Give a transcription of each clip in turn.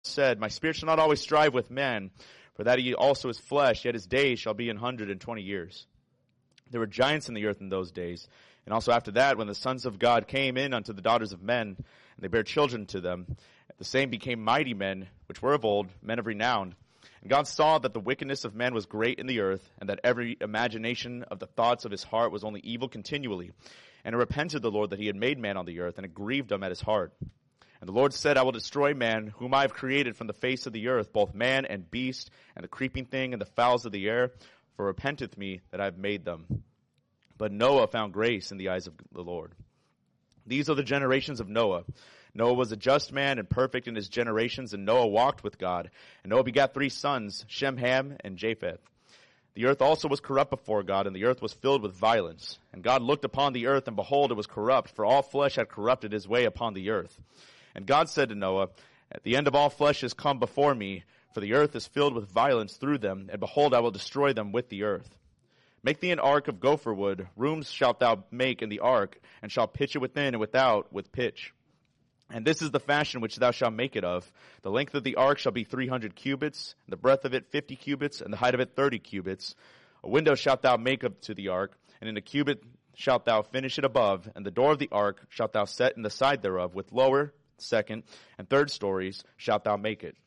said, my spirit shall not always strive with man, for that he also is flesh, yet his days shall be 120 years. There were giants in the earth in those days, and also after that, when the sons of God came in unto the daughters of men, and they bare children to them, the same became mighty men, which were of old, men of renown. And God saw that the wickedness of man was great in the earth, and that every imagination of the thoughts of his heart was only evil continually. And it repented the Lord that he had made man on the earth, and it grieved him at his heart. And the Lord said, I will destroy man, whom I have created from the face of the earth, both man and beast, and the creeping thing, and the fowls of the air, for it repenteth me that I have made them. But Noah found grace in the eyes of the Lord. These are the generations of Noah. Noah was a just man and perfect in his generations, and Noah walked with God. And Noah begat 3 sons, Shem, Ham, and Japheth. The earth also was corrupt before God, and the earth was filled with violence. And God looked upon the earth, and behold, it was corrupt, for all flesh had corrupted his way upon the earth. And God said to Noah, at the end of all flesh is come before me, for the earth is filled with violence through them, and behold, I will destroy them with the earth. Make thee an ark of gopher wood. Rooms shalt thou make in the ark, and shalt pitch it within and without with pitch. And this is the fashion which thou shalt make it of. The length of the ark shall be 300 cubits, and the breadth of it 50 cubits, and the height of it 30 cubits. A window shalt thou make up to the ark, and in a cubit shalt thou finish it above, and the door of the ark shalt thou set in the side thereof, with lower, second, and third stories shalt thou make it.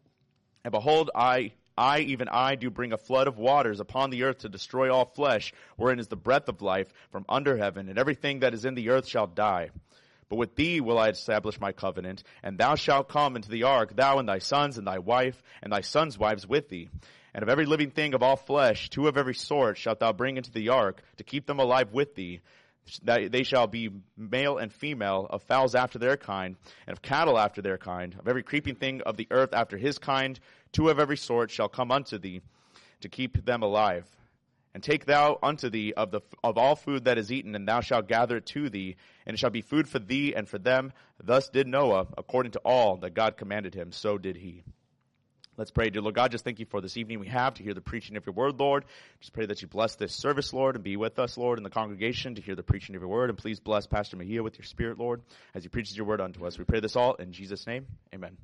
And behold, I, even I, do bring a flood of waters upon the earth to destroy all flesh, wherein is the breath of life from under heaven, and everything that is in the earth shall die. But with thee will I establish my covenant, and thou shalt come into the ark, thou and thy sons and thy wife, and thy sons' wives with thee. And of every living thing of all flesh, 2 of every sort shalt thou bring into the ark, to keep them alive with thee. They shall be male and female, of fowls after their kind, and of cattle after their kind, of every creeping thing of the earth after his kind. 2 of every sort shall come unto thee, to keep them alive. And take thou unto thee of all food that is eaten, and thou shalt gather it to thee, and it shall be food for thee and for them. Thus did Noah, according to all that God commanded him, so did he. Let's pray. Dear Lord God, just thank you for this evening we have to hear the preaching of your word, Lord. Just pray that you bless this service, Lord, and be with us, Lord, in the congregation to hear the preaching of your word. And please bless Pastor Mejia with your spirit, Lord, as he preaches your word unto us. We pray this all in Jesus' name. Amen.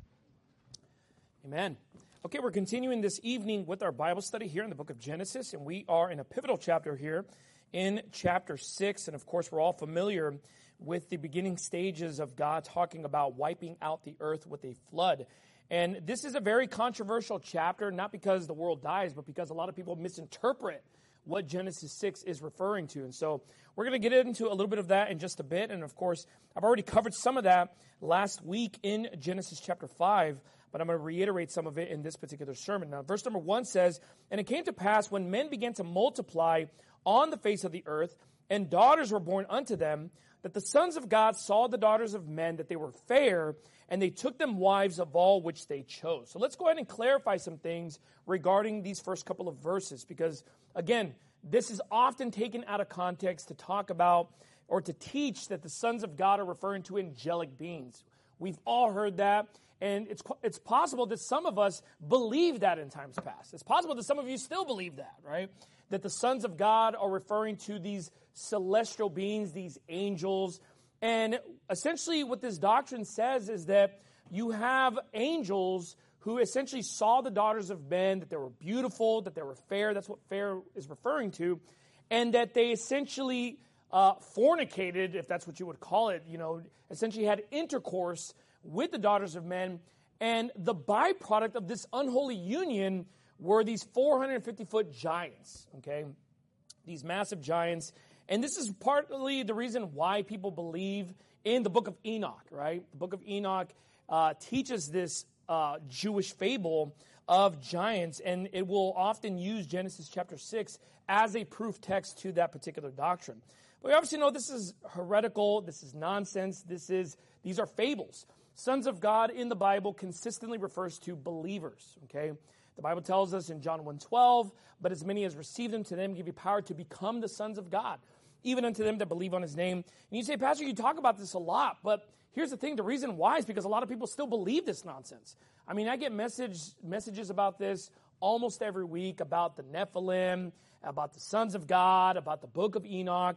Amen. Okay, we're continuing this evening with our Bible study here in the book of Genesis, and we are in a pivotal chapter here in chapter 6. And of course, we're all familiar with the beginning stages of God talking about wiping out the earth with a flood. And this is a very controversial chapter, not because the world dies, but because a lot of people misinterpret what Genesis 6 is referring to. And so we're going to get into a little bit of that in just a bit. And of course, I've already covered some of that last week in Genesis chapter 5, but I'm going to reiterate some of it in this particular sermon. Now, verse number 1 says, And it came to pass when men began to multiply on the face of the earth, and daughters were born unto them, that the sons of God saw the daughters of men, that they were fair, and they took them wives of all which they chose. So let's go ahead and clarify some things regarding these first couple of verses, because, again, this is often taken out of context to talk about or to teach that the sons of God are referring to angelic beings. We've all heard that, and it's possible that some of us believe that in times past. It's possible that some of you still believe that, right? That the sons of God are referring to these celestial beings, these angels. And essentially what this doctrine says is that you have angels who essentially saw the daughters of men, that they were beautiful, that they were fair. That's what fair is referring to. And that they essentially fornicated, if that's what you would call it, essentially had intercourse with the daughters of men. And the byproduct of this unholy union were these 450-foot giants, okay? These massive giants. And this is partly the reason why people believe in the book of Enoch, right? The book of Enoch teaches this Jewish fable of giants, and it will often use Genesis chapter 6 as a proof text to that particular doctrine. But we obviously know this is heretical, this is nonsense, these are fables. Sons of God in the Bible consistently refers to believers, okay? The Bible tells us in John 1:12, but as many as receive them, to them give you power to become the sons of God, even unto them that believe on his name. And you say, Pastor, you talk about this a lot, but here's the thing, the reason why is because a lot of people still believe this nonsense. I mean, I get messages about this almost every week, about the Nephilim, about the sons of God, about the book of Enoch.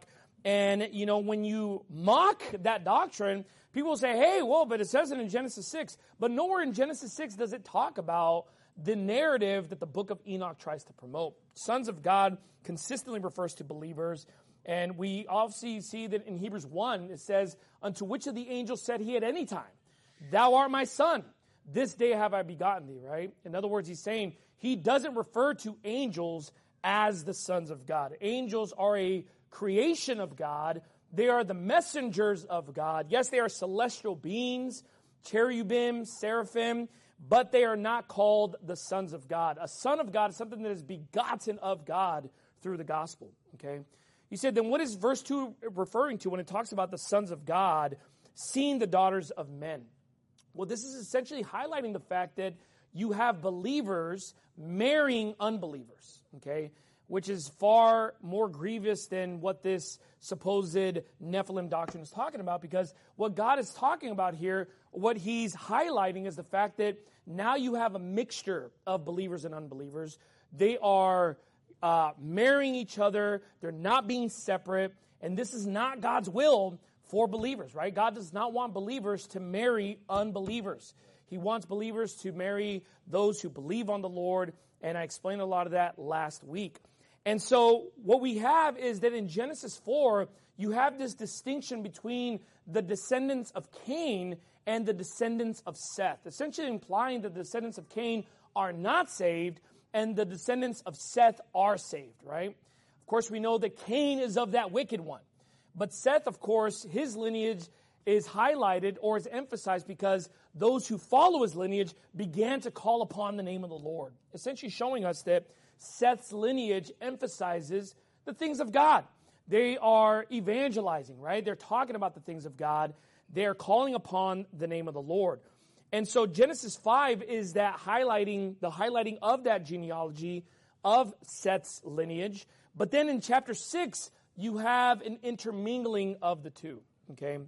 And, when you mock that doctrine, people will say, hey, well, but it says it in Genesis 6. But nowhere in Genesis 6 does it talk about the narrative that the book of Enoch tries to promote. Sons of God consistently refers to believers. And we obviously see that in Hebrews 1, it says, unto which of the angels said he at any time, thou art my son, this day have I begotten thee, right? In other words, he's saying he doesn't refer to angels as the sons of God. Angels are a creation of God. They are the messengers of God. Yes, they are celestial beings, cherubim, seraphim, but they are not called the sons of God. A son of God is something that is begotten of God through the gospel, okay? You said, then what is verse 2 referring to when it talks about the sons of God seeing the daughters of men? Well, this is essentially highlighting the fact that you have believers marrying unbelievers, okay, which is far more grievous than what this supposed Nephilim doctrine is talking about, because what God is talking about here, what he's highlighting is the fact that now you have a mixture of believers and unbelievers. They are marrying each other. They're not being separate. And this is not God's will for believers, right? God does not want believers to marry unbelievers. He wants believers to marry those who believe on the Lord. And I explained a lot of that last week. And so what we have is that in Genesis 4, you have this distinction between the descendants of Cain and the descendants of Seth, essentially implying that the descendants of Cain are not saved and the descendants of Seth are saved, right? Of course, we know that Cain is of that wicked one. But Seth, of course, his lineage is highlighted or is emphasized because those who follow his lineage began to call upon the name of the Lord, essentially showing us that Seth's lineage emphasizes the things of God. They are evangelizing, right? They're talking about the things of God. They're calling upon the name of the Lord. And so Genesis 5 is the highlighting of that genealogy of Seth's lineage. But then in chapter 6, you have an intermingling of the two, okay?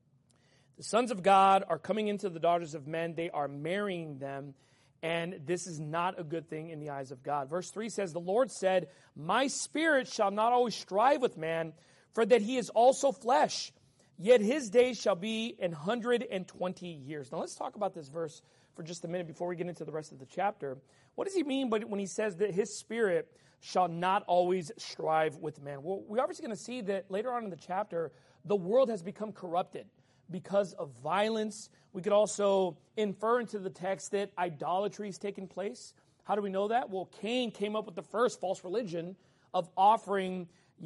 The sons of God are coming into the daughters of men. They are marrying them. And this is not a good thing in the eyes of God. Verse 3 says, the Lord said, my spirit shall not always strive with man, for that he is also flesh. Yet his days shall be 120 years. Now let's talk about this verse for just a minute before we get into the rest of the chapter. What does he mean when he says that his spirit shall not always strive with man? Well, we're obviously going to see that later on in the chapter, the world has become corrupted because of violence. We could also infer into the text that idolatry is taking place. How do we know that? Well, Cain came up with the first false religion of offering,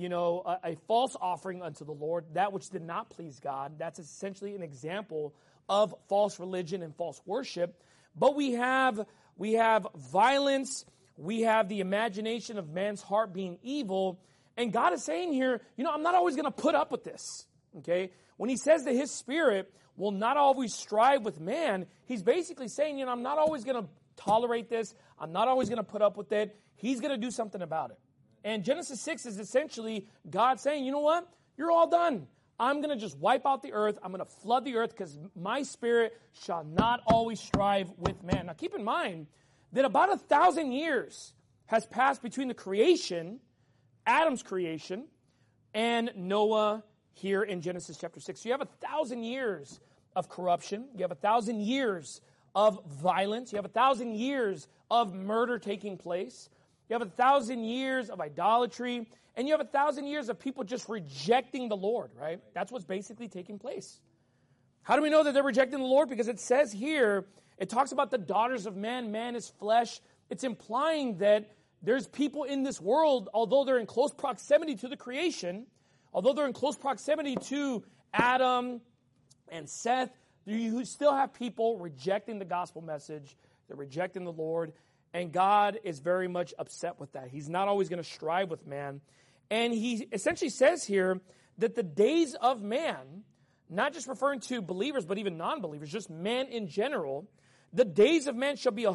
a false offering unto the Lord, that which did not please God. That's essentially an example of false religion and false worship. But we have violence. We have the imagination of man's heart being evil. And God is saying here, I'm not always going to put up with this. Okay? When he says that his spirit will not always strive with man, he's basically saying, I'm not always going to tolerate this. I'm not always going to put up with it. He's going to do something about it. And Genesis 6 is essentially God saying, you know what? You're all done. I'm going to just wipe out the earth. I'm going to flood the earth because my spirit shall not always strive with man. Now keep in mind that about 1,000 years has passed between the creation, Adam's creation, and Noah here in Genesis chapter 6. So you have 1,000 years of corruption. You have 1,000 years of violence. You have 1,000 years of murder taking place. You have 1,000 years of idolatry. And you have 1,000 years of people just rejecting the Lord, right? That's what's basically taking place. How do we know that they're rejecting the Lord? Because it says here, it talks about the daughters of man. Man is flesh. It's implying that there's people in this world, although they're in close proximity to the creation, although they're in close proximity to Adam and Seth, you still have people rejecting the gospel message. They're rejecting the Lord. And God is very much upset with that. He's not always going to strive with man. And he essentially says here that the days of man, not just referring to believers, but even non-believers, just man in general, the days of man shall be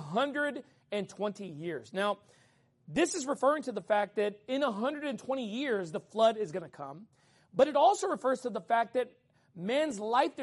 120 years. Now, this is referring to the fact that in 120 years, the flood is going to come. But it also refers to the fact that man's life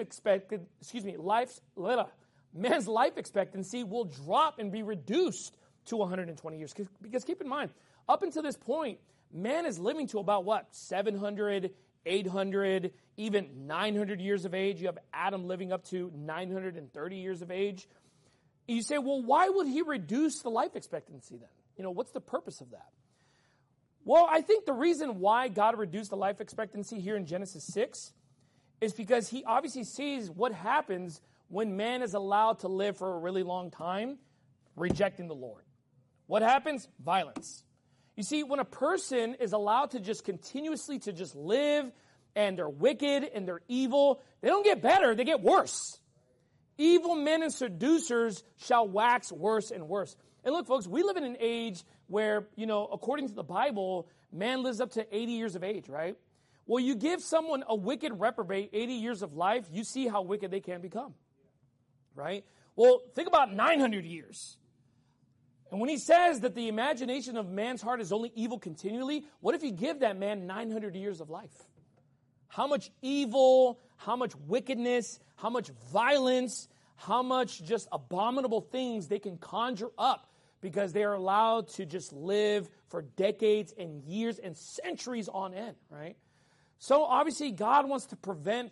expectancy will drop and be reduced to 120 years. Because keep in mind, up until this point, man is living to about 700 800, even 900 years of age. You have Adam living up to 930 years of age. You say, well, why would he reduce the life expectancy then? What's the purpose of that? Well, I think the reason why God reduced the life expectancy here in Genesis 6 is because he obviously sees what happens when man is allowed to live for a really long time, rejecting the Lord. What happens? Violence. You see, when a person is allowed to just continuously to just live, and they're wicked and they're evil, they don't get better, they get worse. Evil men and seducers shall wax worse and worse. And look, folks, we live in an age where, according to the Bible, man lives up to 80 years of age, right? Well, you give someone a wicked reprobate 80 years of life, you see how wicked they can become, right? Well, think about 900 years. And when he says that the imagination of man's heart is only evil continually, what if you give that man 900 years of life? How much evil, how much wickedness, how much violence, how much just abominable things they can conjure up because they are allowed to just live for decades and years and centuries on end, right? So obviously God wants to prevent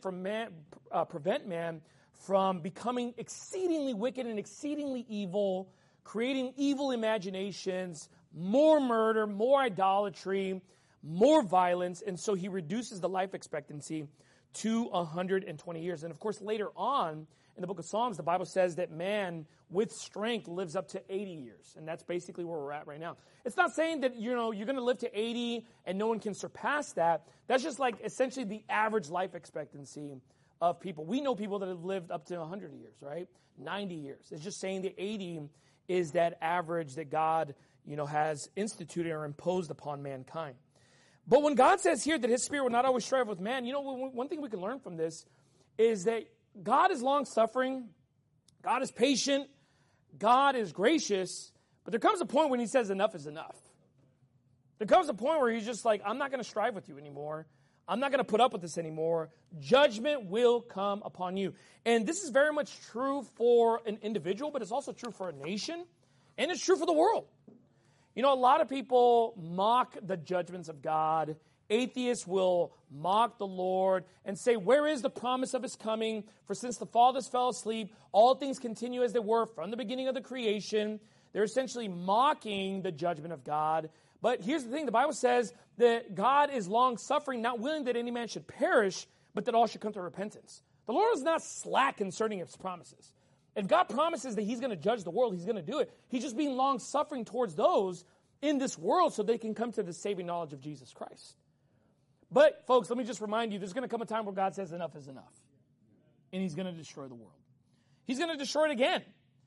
man from becoming exceedingly wicked and exceedingly evil, creating evil imaginations, more murder, more idolatry, more violence, and so he reduces the life expectancy to 120 years. And of course, later on in the book of Psalms, the Bible says that man with strength lives up to 80 years, and that's basically where we're at right now. It's not saying that, you're going to live to 80 and no one can surpass that. That's just like essentially the average life expectancy of people. We know people that have lived up to 100 years, right? 90 years. It's just saying that 80 is that average that God, has instituted or imposed upon mankind. But when God says here that his spirit will not always strive with man, one thing we can learn from this is that God is long-suffering, God is patient, God is gracious, but there comes a point when he says enough is enough. There comes a point where he's just like, I'm not going to strive with you anymore. I'm not going to put up with this anymore. Judgment will come upon you. And this is very much true for an individual, but it's also true for a nation, and it's true for the world. A lot of people mock the judgments of God. Atheists will mock the Lord and say, where is the promise of his coming? For since the fathers fell asleep, all things continue as they were from the beginning of the creation. They're essentially mocking the judgment of God. But here's the thing. The Bible says that God is long-suffering, not willing that any man should perish, but that all should come to repentance. The Lord is not slack concerning his promises. If God promises that he's going to judge the world, he's going to do it. He's just being long-suffering towards those in this world so they can come to the saving knowledge of Jesus Christ. But, folks, let me just remind you, there's going to come a time where God says enough is enough. And he's going to destroy the world. He's going to destroy it again.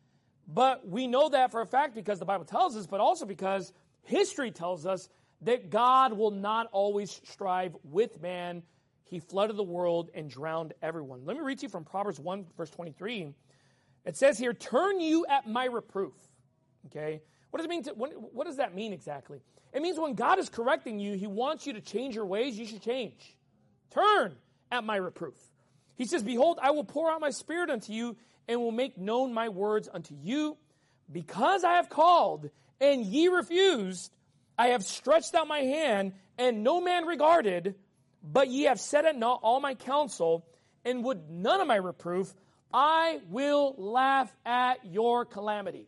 But we know that for a fact because the Bible tells us, but also because history tells us that God will not always strive with man. He flooded the world and drowned everyone. Let me read to you from Proverbs 1, verse 23. It says here, turn you at my reproof. Okay? What does it mean? What does that mean exactly? It means when God is correcting you, he wants you to change your ways, you should change. Turn at my reproof. He says, behold, I will pour out my spirit unto you and will make known my words unto you. Because I have called and ye refused, I have stretched out my hand and no man regarded, but ye have set at naught all my counsel and would none of my reproof. I will laugh at your calamity.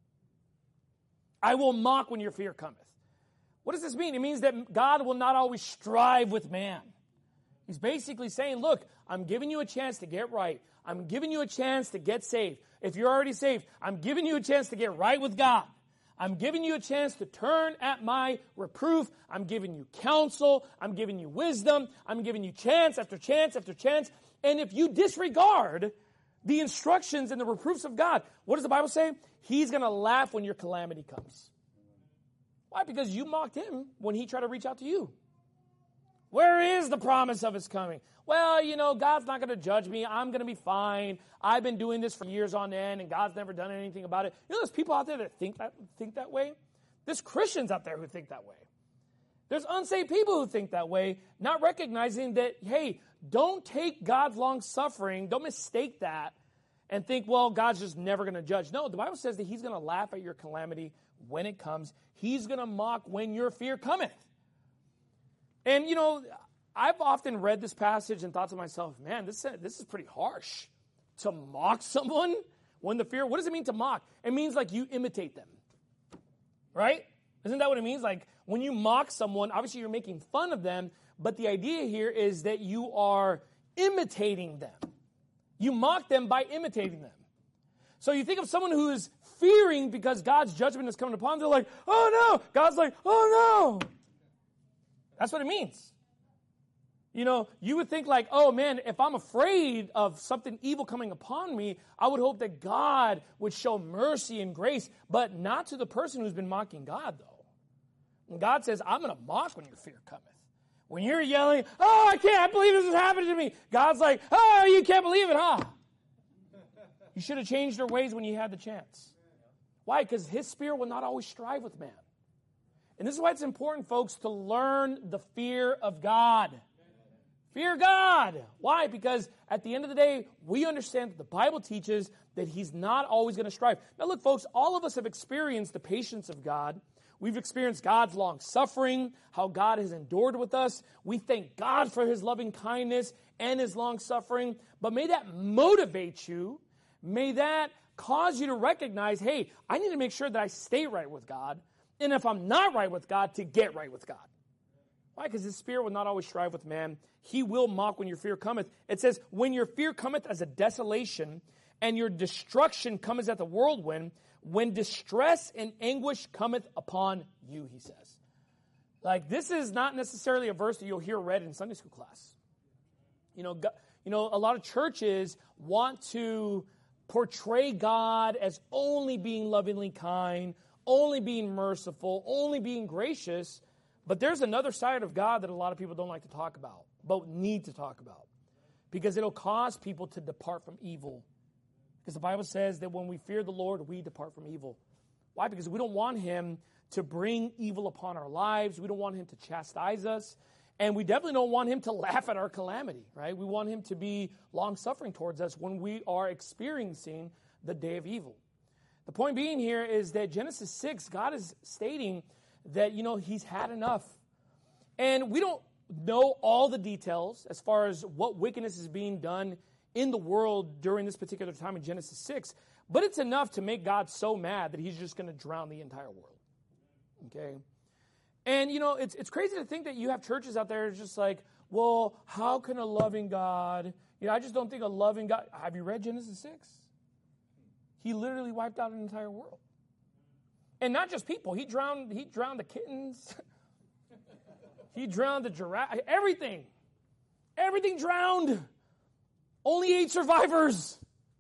I will mock when your fear cometh. What does this mean? It means that God will not always strive with man. He's basically saying, look, I'm giving you a chance to get right. I'm giving you a chance to get saved. If you're already saved, I'm giving you a chance to get right with God. I'm giving you a chance to turn at my reproof. I'm giving you counsel. I'm giving you wisdom. I'm giving you chance after chance after chance. And if you disregard the instructions and the reproofs of God, what does the Bible say? He's going to laugh when your calamity comes. Why? Because you mocked him when he tried to reach out to you. Where is the promise of his coming? Well, God's not going to judge me. I'm going to be fine. I've been doing this for years on end, and God's never done anything about it. There's people out there that think that way. There's Christians out there who think that way. There's unsaved people who think that way, not recognizing that, hey, don't take God's long suffering, don't mistake that, and think, well, God's just never going to judge. No, the Bible says that he's going to laugh at your calamity when it comes. He's going to mock when your fear cometh. And, I've often read this passage and thought to myself, man, this is pretty harsh. To mock someone when the fear, what does it mean to mock? It means like you imitate them, right? Isn't that what it means? Like when you mock someone, obviously you're making fun of them, but the idea here is that you are imitating them. You mock them by imitating them. So you think of someone who is fearing because God's judgment is coming upon them, they're like, oh no. God's like, oh no. That's what it means. You know, you would think like, oh man, if I'm afraid of something evil coming upon me, I would hope that God would show mercy and grace, but not to the person who's been mocking God, though. And God says, I'm going to mock when your fear cometh. When you're yelling, oh, I can't believe this is happening to me. God's like, oh, you can't believe it, huh? You should have changed your ways when you had the chance. Why? Because his spirit will not always strive with man. And this is why it's important, folks, to learn the fear of God. Fear God. Why? Because at the end of the day, we understand that the Bible teaches that he's not always going to strive. Now look, folks, all of us have experienced the patience of God. We've experienced God's long suffering, how God has endured with us. We thank God for his loving kindness and his long suffering. But may that motivate you. May that cause you to recognize, hey, I need to make sure that I stay right with God. And if I'm not right with God, to get right with God. Why? Because his spirit will not always strive with man. He will mock when your fear cometh. It says, when your fear cometh as a desolation, and your destruction cometh as a whirlwind, when distress and anguish cometh upon you, he says. Like, this is not necessarily a verse that you'll hear read in Sunday school class. You know, a lot of churches want to portray God as only being lovingly kind, only being merciful, only being gracious. But there's another side of God that a lot of people don't like to talk about, but need to talk about. Because it'll cause people to depart from evil. Because the Bible says that when we fear the Lord, we depart from evil. Why? Because we don't want him to bring evil upon our lives. We don't want him to chastise us. And we definitely don't want him to laugh at our calamity, right? We want him to be long-suffering towards us when we are experiencing the day of evil. The point being here is that Genesis 6, God is stating that, you know, he's had enough. And we don't know all the details as far as what wickedness is being done in the world during this particular time in Genesis 6, but it's enough to make God so mad that he's just going to drown the entire world. Okay? And, you know, it's crazy to think that you have churches out there just like, well, how can a loving God, you know, I just don't think a loving God, have you read Genesis 6? He literally wiped out an entire world. And not just people. He drowned the kittens. He drowned the giraffe. Everything. Everything drowned. Only 8 survivors.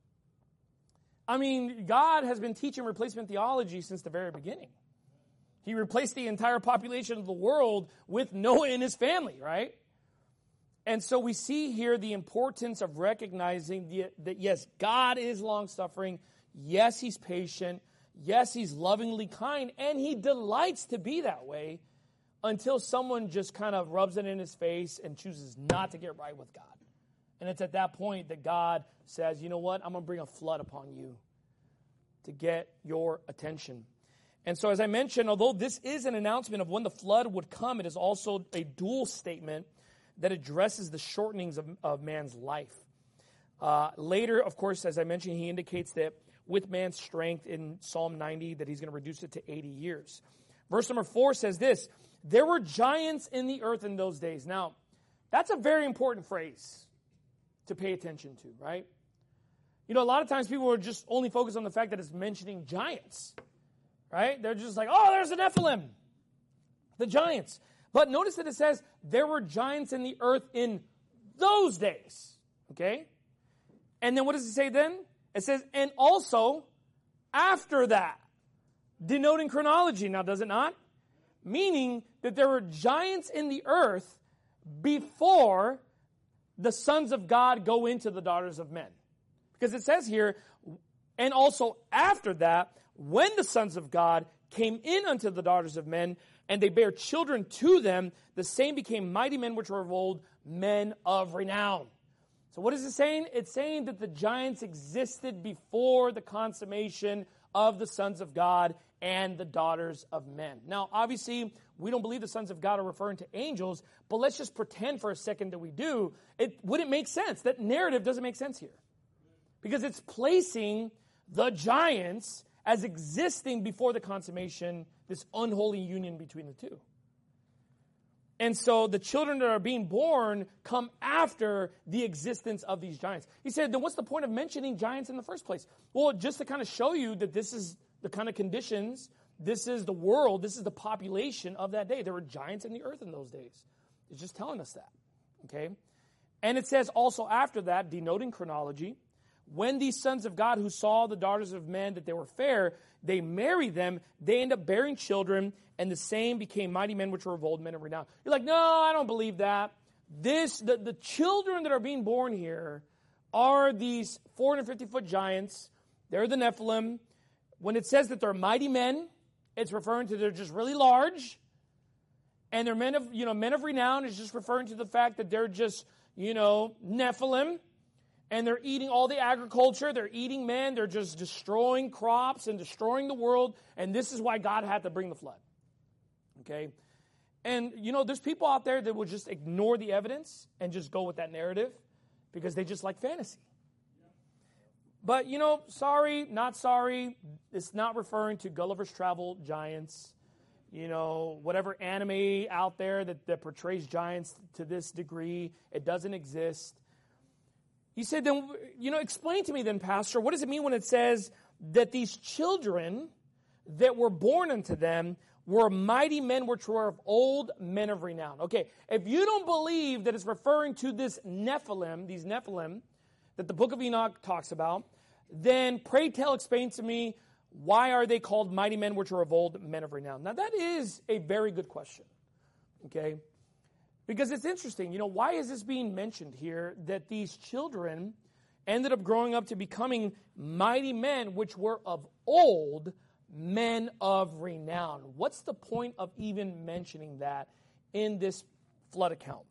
I mean, God has been teaching replacement theology since the very beginning. He replaced the entire population of the world with Noah and his family, right? And so we see here the importance of recognizing that yes, God is long-suffering. Yes, he's patient. Yes, he's lovingly kind, and he delights to be that way until someone just kind of rubs it in his face and chooses not to get right with God. And it's at that point that God says, you know what, I'm going to bring a flood upon you to get your attention. And so as I mentioned, although this is an announcement of when the flood would come, it is also a dual statement that addresses the shortenings of man's life. Later, of course, as I mentioned, he indicates that with man's strength in Psalm 90, that he's going to reduce it to 80 years. Verse number 4 says this, there were giants in the earth in those days. Now, that's a very important phrase to pay attention to, right? You know, a lot of times people are just only focused on the fact that it's mentioning giants, right? They're just like, oh, there's the Nephilim, the giants. But notice that it says there were giants in the earth in those days, okay? And then what does it say then? It says, and also after that, denoting chronology. Now, does it not? Meaning that there were giants in the earth before the sons of God go into the daughters of men. Because it says here, and also after that, when the sons of God came in unto the daughters of men, and they bare children to them, the same became mighty men which were of old, men of renown. So what is it saying? It's saying that the giants existed before the consummation of the sons of God and the daughters of men. Now, obviously, we don't believe the sons of God are referring to angels, but let's just pretend for a second that we do. It wouldn't make sense. That narrative doesn't make sense here. Because it's placing the giants as existing before the consummation, this unholy union between the two. And so the children that are being born come after the existence of these giants. He said, then what's the point of mentioning giants in the first place? Well, just to kind of show you that this is the kind of conditions, this is the world, this is the population of that day. There were giants in the earth in those days. It's just telling us that, okay? And it says also after that, denoting chronology, when these sons of God who saw the daughters of men that they were fair, they married them, they end up bearing children, and the same became mighty men which were of old, men of renown. You're like, no, I don't believe that. The children that are being born here are these 450-foot giants. They're the Nephilim. When it says that they're mighty men, it's referring to they're just really large. And they're men of renown is just referring to the fact that they're just, Nephilim. And they're eating all the agriculture. They're eating men. They're just destroying crops and destroying the world. And this is why God had to bring the flood. Okay? And, there's people out there that will just ignore the evidence and just go with that narrative because they just like fantasy. But, sorry, not sorry. It's not referring to Gulliver's Travel giants. Whatever anime out there that portrays giants to this degree, it doesn't exist. He said, then, explain to me then, Pastor, what does it mean when it says that these children that were born unto them were mighty men which were of old, men of renown? Okay, if you don't believe that it's referring to these Nephilim, that the book of Enoch talks about, then pray tell, explain to me, why are they called mighty men which are of old, men of renown? Now, that is a very good question, okay? Because it's interesting, why is this being mentioned here that these children ended up growing up to becoming mighty men which were of old, men of renown? What's the point of even mentioning that in this flood account?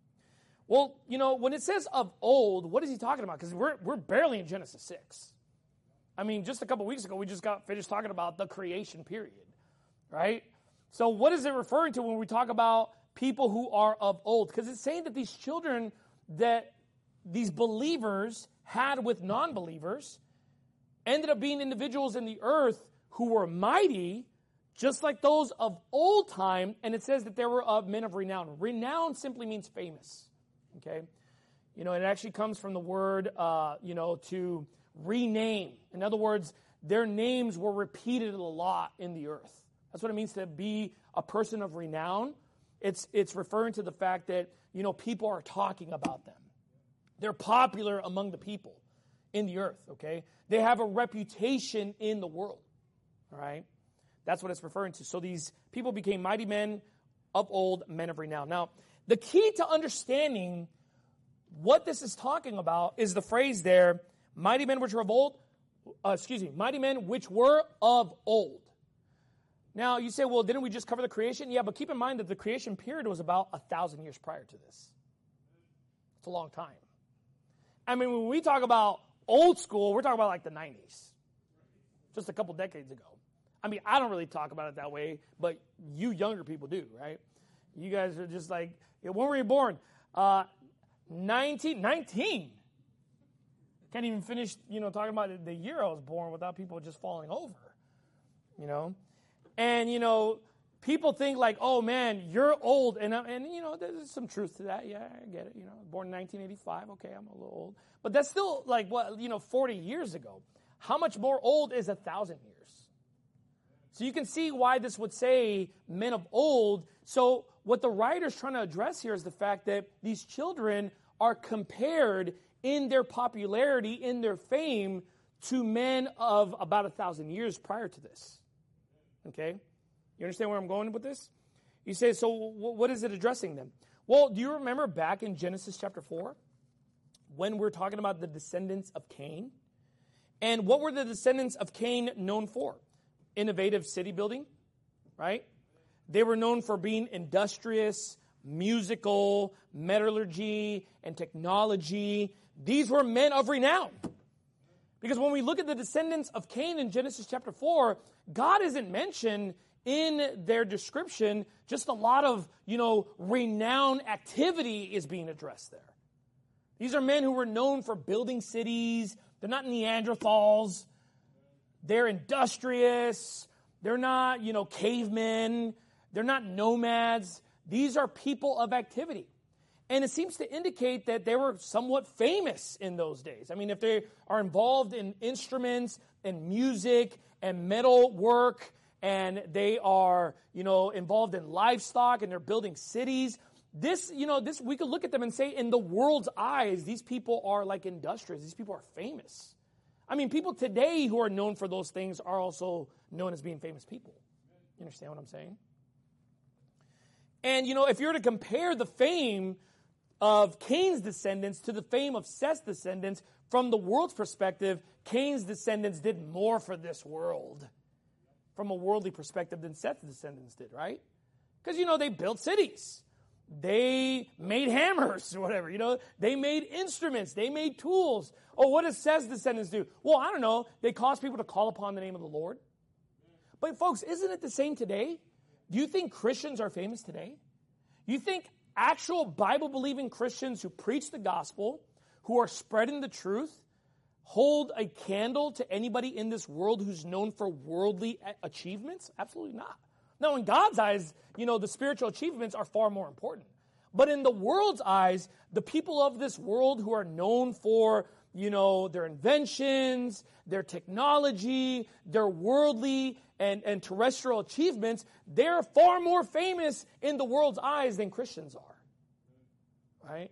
Well, when it says of old, what is he talking about? Because we're barely in Genesis 6. I mean, just a couple weeks ago, we just got finished talking about the creation period, right? So what is it referring to when we talk about people who are of old? Because it's saying that these children that these believers had with non-believers ended up being individuals in the earth who were mighty, just like those of old time, and it says that they were of men of renown. Renown simply means famous, okay? It actually comes from the word, to rename. In other words, their names were repeated a lot in the earth. That's what it means to be a person of renown. It's referring to the fact that, people are talking about them. They're popular among the people in the earth, okay? They have a reputation in the world, all right? That's what it's referring to. So these people became mighty men of old, men of renown. Now, the key to understanding what this is talking about is the phrase there, mighty men which were of old, mighty men which were of old. Now, you say, well, didn't we just cover the creation? Yeah, but keep in mind that the creation period was about 1,000 years prior to this. It's a long time. I mean, when we talk about old school, we're talking about like the 90s. Just a couple decades ago. I mean, I don't really talk about it that way, but you younger people do, right? You guys are just like, when were you born? 19. Can't even finish, talking about the year I was born without people just falling over, And, people think like, oh, man, you're old. And there's some truth to that. Yeah, I get it. Born in 1985. Okay, I'm a little old. But that's still like, 40 years ago. How much more old is 1,000 years? So you can see why this would say men of old. So what the writer's trying to address here is the fact that these children are compared in their popularity, in their fame, to men of about 1,000 years prior to this. Okay? You understand where I'm going with this? You say, so what is it addressing then? Well, do you remember back in Genesis chapter 4 when we're talking about the descendants of Cain? And what were the descendants of Cain known for? Innovative city building, right? They were known for being industrious, musical, metallurgy, and technology. These were men of renown. Because when we look at the descendants of Cain in Genesis chapter 4, God isn't mentioned in their description. Just a lot of, renowned activity is being addressed there. These are men who were known for building cities. They're not Neanderthals. They're industrious. They're not, cavemen. They're not nomads. These are people of activity. And it seems to indicate that they were somewhat famous in those days. I mean, if they are involved in instruments and music and metal work, and they are, involved in livestock and they're building cities, this we could look at them and say, in the world's eyes, these people are like industrious. These people are famous. I mean, people today who are known for those things are also known as being famous people. You understand what I'm saying? And, if you were to compare the fame of Cain's descendants to the fame of Seth's descendants, from the world's perspective, Cain's descendants did more for this world from a worldly perspective than Seth's descendants did, right? Because, they built cities. They made hammers or whatever, They made instruments. They made tools. Oh, what does Seth's descendants do? Well, I don't know. They caused people to call upon the name of the Lord. But folks, isn't it the same today? Do you think Christians are famous today? You think actual Bible-believing Christians who preach the gospel, who are spreading the truth, hold a candle to anybody in this world who's known for worldly achievements? Absolutely not. No, in God's eyes, the spiritual achievements are far more important. But in the world's eyes, the people of this world who are known for, their inventions, their technology, their worldly and terrestrial achievements, they're far more famous in the world's eyes than Christians are. Right?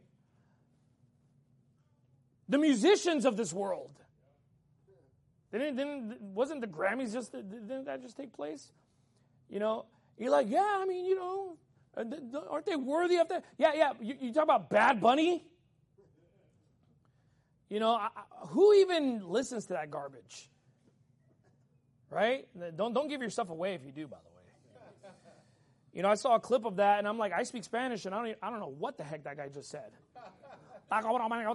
The musicians of this world. Wasn't the Grammys didn't that just take place? You're like, yeah, I mean, aren't they worthy of that? Yeah. You talk about Bad Bunny? Who even listens to that garbage? Right? Don't give yourself away if you do, by the way. I saw a clip of that, and I'm like, I speak Spanish, and I don't know what the heck that guy just said. I'm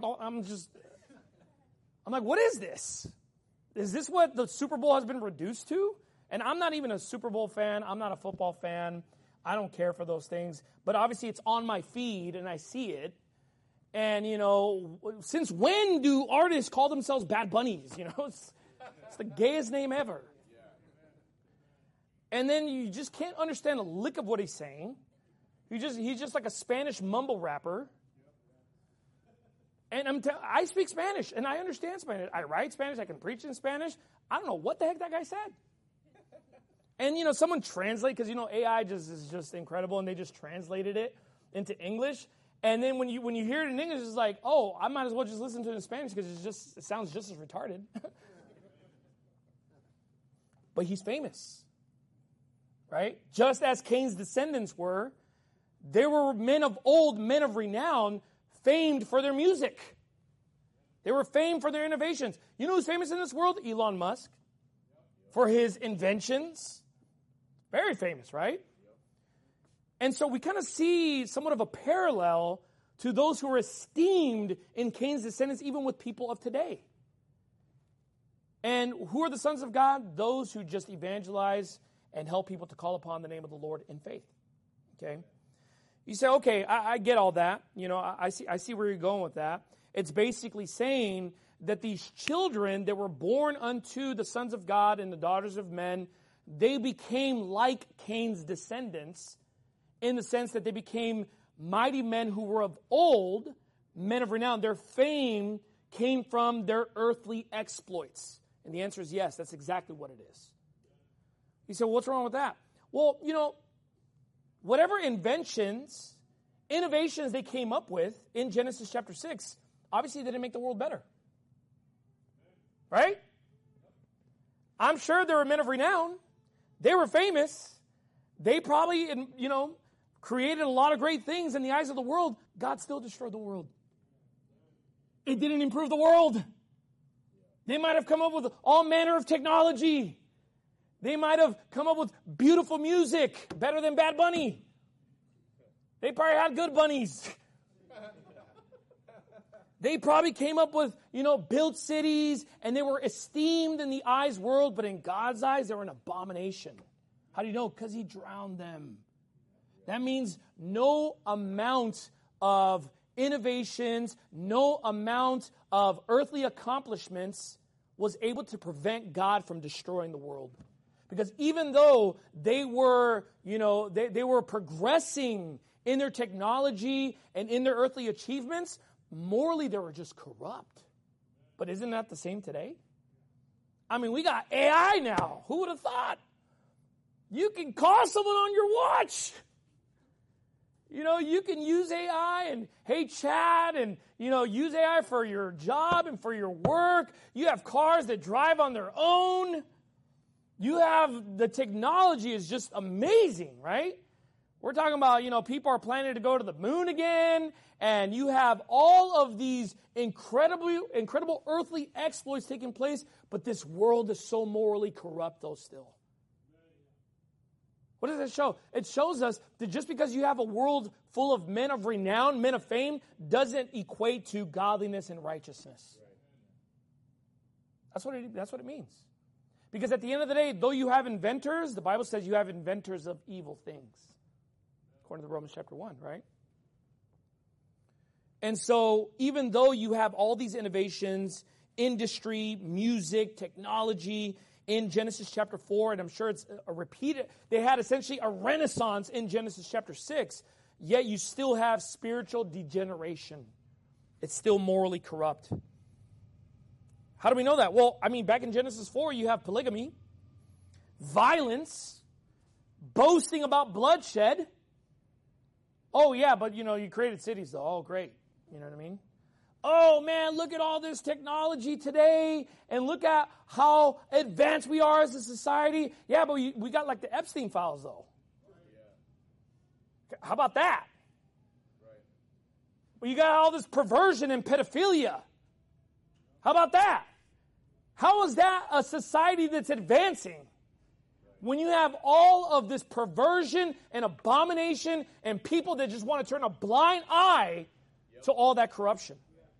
like, what is this? Is this what the Super Bowl has been reduced to? And I'm not even a Super Bowl fan. I'm not a football fan. I don't care for those things. But obviously it's on my feed, and I see it. And, since when do artists call themselves Bad Bunnies? It's the gayest name ever. And then you just can't understand a lick of what he's saying. He's just like a Spanish mumble rapper. And I speak Spanish, and I understand Spanish. I write Spanish. I can preach in Spanish. I don't know what the heck that guy said. And, someone translate, because, AI is just incredible, and they just translated it into English. And then when you hear it in English, it's like, oh, I might as well just listen to it in Spanish, because it sounds just as retarded. But he's famous, right? Just as Cain's descendants were, there were men of old, men of renown, famed for their music. They were famed for their innovations. You know who's famous in this world? Elon Musk. For his inventions. Very famous, right? And so we kind of see somewhat of a parallel to those who are esteemed in Cain's descendants, even with people of today. And who are the sons of God? Those who just evangelize and help people to call upon the name of the Lord in faith. Okay? You say, okay, I get all that. I see where you're going with that. It's basically saying that these children that were born unto the sons of God and the daughters of men, they became like Cain's descendants in the sense that they became mighty men who were of old, men of renown. Their fame came from their earthly exploits. And the answer is yes, that's exactly what it is. You say, well, what's wrong with that? Well, whatever innovations they came up with in Genesis chapter 6, obviously they didn't make the world better. Right? I'm sure there were men of renown. They were famous. They probably, created a lot of great things in the eyes of the world. God still destroyed the world. It didn't improve the world. They might have come up with all manner of technology. They might have come up with beautiful music, better than Bad Bunny. They probably had good bunnies. They probably came up with, built cities, and they were esteemed in the eyes world, but in God's eyes, they were an abomination. How do you know? Because he drowned them. That means no amount of innovations, no amount of earthly accomplishments was able to prevent God from destroying the world. Because even though they were, they were progressing in their technology and in their earthly achievements, morally, they were just corrupt. But isn't that the same today? I mean, we got AI now. Who would have thought? You can call someone on your watch. You can use AI and, hey, chat, and, use AI for your job and for your work. You have cars that drive on their own. The technology is just amazing, right? We're talking about, people are planning to go to the moon again, and you have all of these incredible earthly exploits taking place, but this world is so morally corrupt, though, still. What does that show? It shows us that just because you have a world full of men of renown, men of fame, doesn't equate to godliness and righteousness. That's what it means. Because at the end of the day, though you have inventors, the Bible says you have inventors of evil things. According to Romans chapter 1, right? And so, even though you have all these innovations, industry, music, technology, in Genesis chapter 4, and I'm sure it's a repeated, they had essentially a renaissance in Genesis chapter 6, yet you still have spiritual degeneration. It's still morally corrupt. How do we know that? Well, back in Genesis 4, you have polygamy, violence, boasting about bloodshed. Oh, yeah, but, you created cities, though. Oh, great. You know what I mean? Oh, man, look at all this technology today, and look at how advanced we are as a society. Yeah, but we got like the Epstein files, though. How about that? Well, you got all this perversion and pedophilia. How about that? How is that a society that's advancing? When you have all of this perversion and abomination and people that just want to turn a blind eye to all that corruption.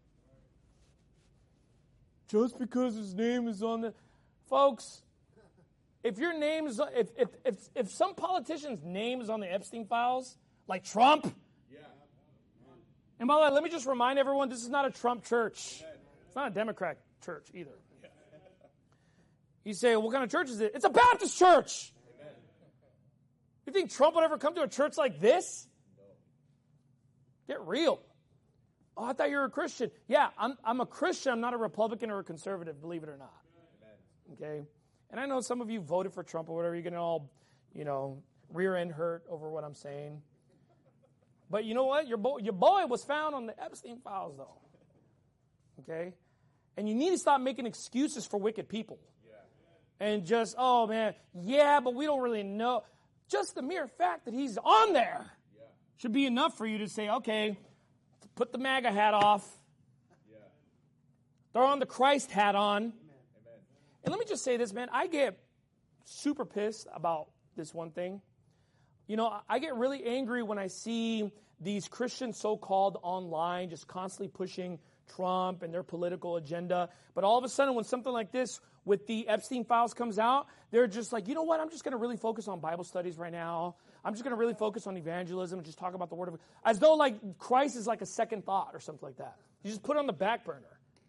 Just because his name is on the... Folks, if your name is... If some politician's name is on the Epstein files, like Trump... And by the way, let me just remind everyone, this is not a Trump church. It's not a Democrat church either. You say, what kind of church is it? It's a Baptist church. You think Trump would ever come to a church like this? Get real. Oh, I thought you were a Christian. Yeah, I'm a Christian. I'm not a Republican or a conservative, believe it or not. Okay? And I know some of you voted for Trump or whatever. You're getting all, rear end hurt over what I'm saying. But you know what? Your boy was found on the Epstein files, though. Okay? And you need to stop making excuses for wicked people. And just, oh, man, yeah, but we don't really know. Just the mere fact that he's on there should be enough for you to say, okay, put the MAGA hat off. Throw on the Christ hat on. Amen. And let me just say this, man. I get super pissed about this one thing. I get really angry when I see these Christians so-called online just constantly pushing Trump and their political agenda. But all of a sudden, when something like this with the Epstein files comes out, they're just like, you know what? I'm just going to really focus on Bible studies right now. I'm just going to really focus on evangelism and just talk about the Word of God. As though like Christ is like a second thought or something like that. You just put it on the back burner.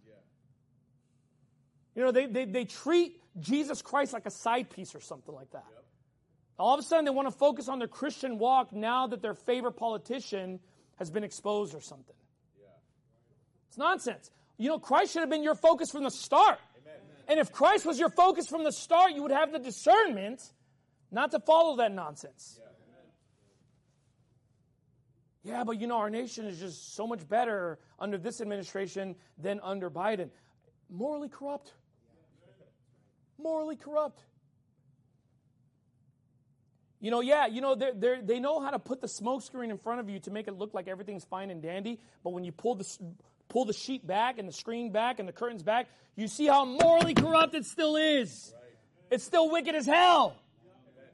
They treat Jesus Christ like a side piece or something like that. Yep. All of a sudden, they want to focus on their Christian walk now that their favorite politician has been exposed or something. It's nonsense. Christ should have been your focus from the start. Amen. And if Christ was your focus from the start, you would have the discernment not to follow that nonsense. Yeah, but our nation is just so much better under this administration than under Biden. Morally corrupt. Morally corrupt. They know how to put the smoke screen in front of you to make it look like everything's fine and dandy, but when you pull the sheet back and the screen back and the curtains back, you see how morally corrupt it still is. Right. It's still wicked as hell. Amen.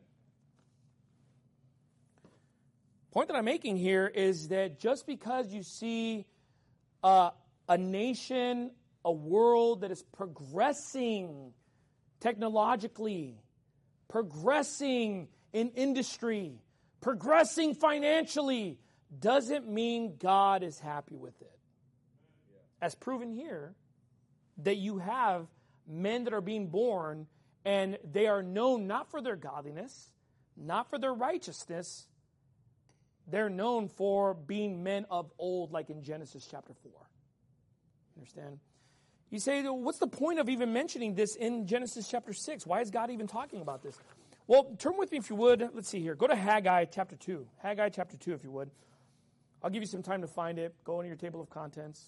Point that I'm making here is that just because you see a nation, a world that is progressing technologically, progressing in industry, progressing financially, doesn't mean God is happy with it. As proven here, that you have men that are being born and they are known not for their godliness, not for their righteousness. They're known for being men of old, like in Genesis chapter 4. Understand? You say, what's the point of even mentioning this in Genesis chapter 6? Why is God even talking about this? Well, turn with me if you would. Let's see here. Go to Haggai chapter 2. Haggai chapter 2 if you would. I'll give you some time to find it. Go into your table of contents.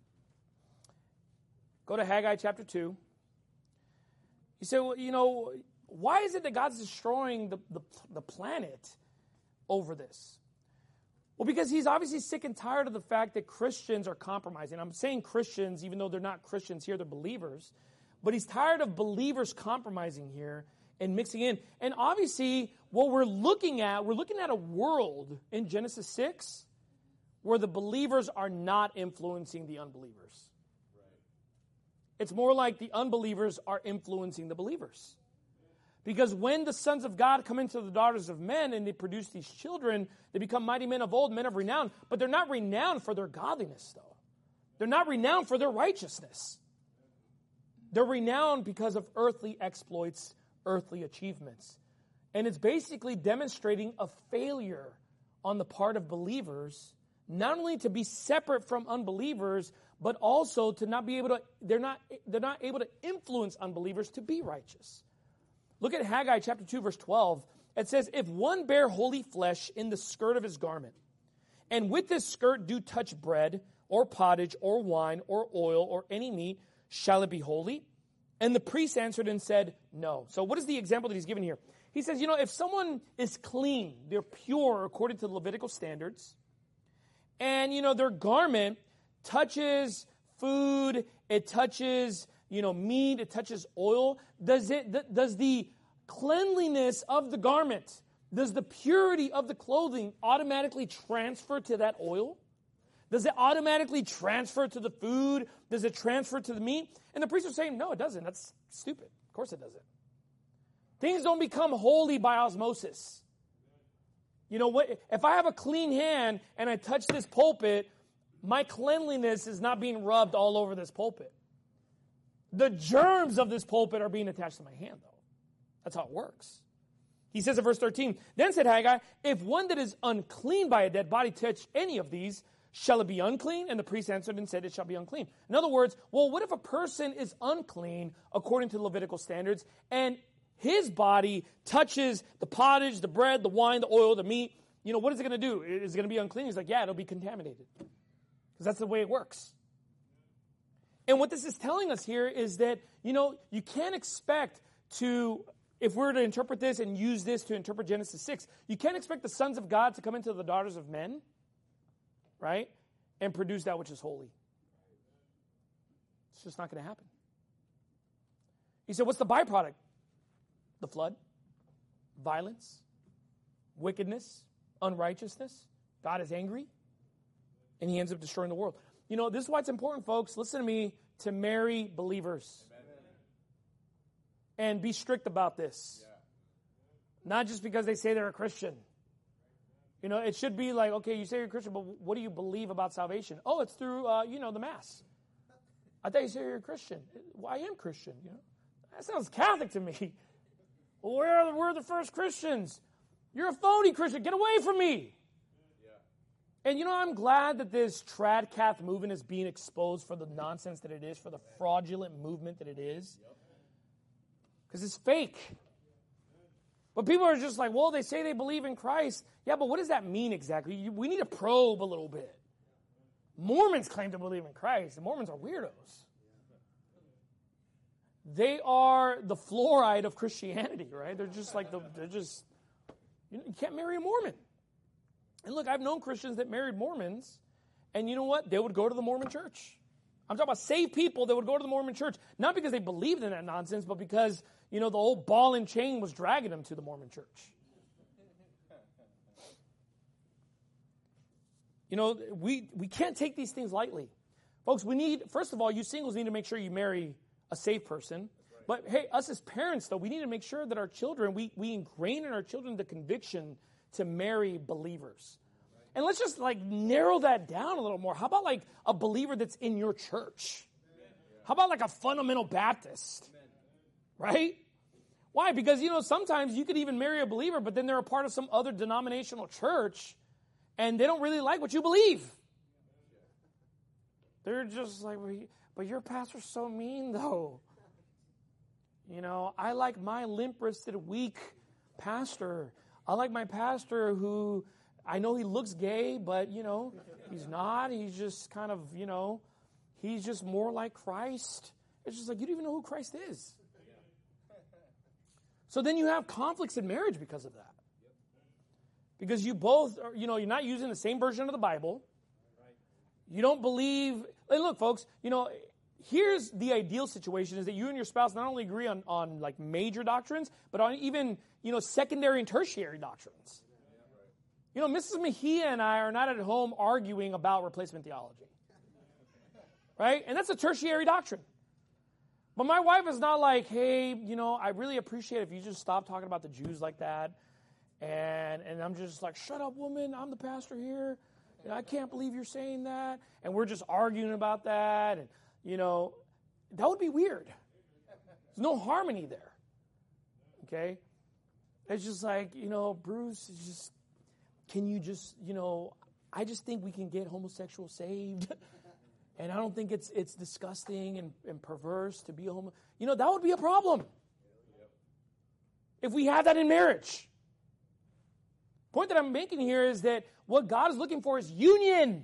Go to Haggai chapter 2. You say, well, why is it that God's destroying the planet over this? Well, because he's obviously sick and tired of the fact that Christians are compromising. I'm saying Christians, even though they're not Christians here, they're believers. But he's tired of believers compromising here and mixing in. And obviously, what we're looking at a world in Genesis 6 where the believers are not influencing the unbelievers. It's more like the unbelievers are influencing the believers. Because when the sons of God come into the daughters of men and they produce these children, they become mighty men of old, men of renown. But they're not renowned for their godliness, though. They're not renowned for their righteousness. They're renowned because of earthly exploits, earthly achievements. And it's basically demonstrating a failure on the part of believers, not only to be separate from unbelievers, but also to not be able to, they're not able to influence unbelievers to be righteous. Look at Haggai chapter 2, verse 12. It says, if one bear holy flesh in the skirt of his garment, and with this skirt do touch bread, or pottage, or wine, or oil, or any meat, shall it be holy? And the priest answered and said, no. So what is the example that he's given here? He says, if someone is clean, they're pure according to the Levitical standards, and, their garment touches food, it touches, meat, it touches oil, does the cleanliness of the garment, does the purity of the clothing automatically transfer to that oil? Does it automatically transfer to the food? Does it transfer to the meat? And the priest was saying, no, it doesn't. That's stupid. Of course it doesn't. Things don't become holy by osmosis. If I have a clean hand and I touch this pulpit, my cleanliness is not being rubbed all over this pulpit. The germs of this pulpit are being attached to my hand, though. That's how it works. He says in verse 13, then said Haggai, if one that is unclean by a dead body touch any of these, shall it be unclean? And the priest answered and said, it shall be unclean. In other words, what if a person is unclean according to the Levitical standards, and his body touches the pottage, the bread, the wine, the oil, the meat? What is it going to do? Is it going to be unclean? He's like, yeah, it'll be contaminated. Because that's the way it works. And what this is telling us here is that, you can't expect to, if we're to interpret this and use this to interpret Genesis 6, you can't expect the sons of God to come into the daughters of men, right, and produce that which is holy. It's just not going to happen. He said, what's the byproduct? The flood, violence, wickedness, unrighteousness. God is angry, and he ends up destroying the world. This is why it's important, folks, listen to me, to marry believers. And be strict about this. Not just because they say they're a Christian. It should be like, okay, you say you're a Christian, but what do you believe about salvation? Oh, it's through, the Mass. I thought you said you're a Christian. Well, I am Christian, That sounds Catholic to me. Well, we're the first Christians. You're a phony Christian. Get away from me. And I'm glad that this trad-cath movement is being exposed for the nonsense that it is, for the fraudulent movement that it is. Because it's fake. But people are just like, well, they say they believe in Christ. Yeah, but what does that mean exactly? We need to probe a little bit. Mormons claim to believe in Christ, and Mormons are weirdos. They are the fluoride of Christianity, right? They're just like, you can't marry a Mormon. And look, I've known Christians that married Mormons, and you know what? They would go to the Mormon church. I'm talking about saved people that would go to the Mormon church, not because they believed in that nonsense, but because, the old ball and chain was dragging them to the Mormon church. We can't take these things lightly. Folks, first of all, you singles need to make sure you marry a safe person. But hey, us as parents, though, we need to make sure that our children, we ingrain in our children the conviction to marry believers. And let's just narrow that down a little more. How about a believer that's in your church? How about a fundamental Baptist? Right? Why? Because, sometimes you could even marry a believer, but then they're a part of some other denominational church, and they don't really like what you believe. They're just like, but your pastor's so mean, though. I like my limp-wristed, weak pastor. I like my pastor who, I know he looks gay, but, he's not. He's just kind of, he's just more like Christ. It's just like, you don't even know who Christ is. So then you have conflicts in marriage because of that. Because you both, you're not using the same version of the Bible. You don't believe, and look, folks, here's the ideal situation is that you and your spouse not only agree on major doctrines, but on even, secondary and tertiary doctrines. Mrs. Mejia and I are not at home arguing about replacement theology. Right? And that's a tertiary doctrine. But my wife is not like, hey, I really appreciate if you just stop talking about the Jews like that. And I'm just like, shut up, woman, I'm the pastor here. And I can't believe you're saying that. And we're just arguing about that. And, that would be weird. There's no harmony there. Okay? It's just like, Bruce, it's just, can you just, I just think we can get homosexuals saved. And I don't think it's disgusting and perverse to be a homo. That would be a problem. If we have that in marriage. Point that I'm making here is that what God is looking for is union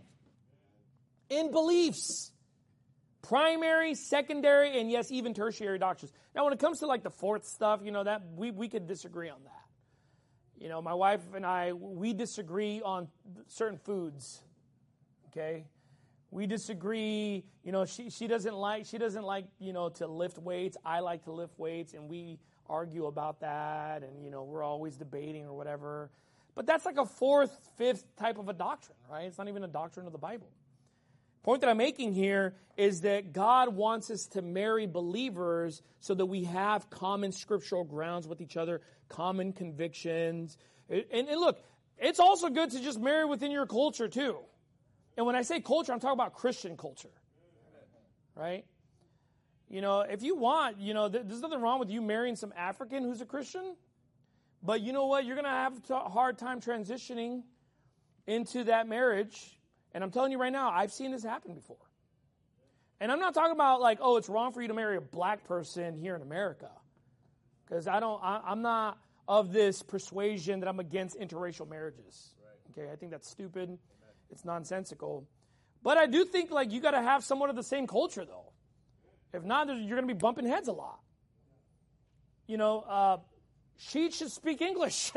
in beliefs. Primary, secondary, and yes, even tertiary doctrines. Now, when it comes to the fourth stuff, that we could disagree on that. My wife and I, we disagree on certain foods. Okay? We disagree, she doesn't like, to lift weights. I like to lift weights, and we argue about that, and, we're always debating or whatever. But that's like a fourth, fifth type of a doctrine, right? It's not even a doctrine of the Bible. Point that I'm making here is that God wants us to marry believers so that we have common scriptural grounds with each other, common convictions. And look, it's also good to just marry within your culture too. And when I say culture, I'm talking about Christian culture, right? If you want, there's nothing wrong with you marrying some African who's a Christian. But you know what? You're going to have a hard time transitioning into that marriage. And I'm telling you right now, I've seen this happen before. And I'm not talking about it's wrong for you to marry a black person here in America. Because I'm not of this persuasion that I'm against interracial marriages. Okay, I think that's stupid. It's nonsensical. But I do think you got to have somewhat of the same culture though. If not, you're going to be bumping heads a lot. She should speak English.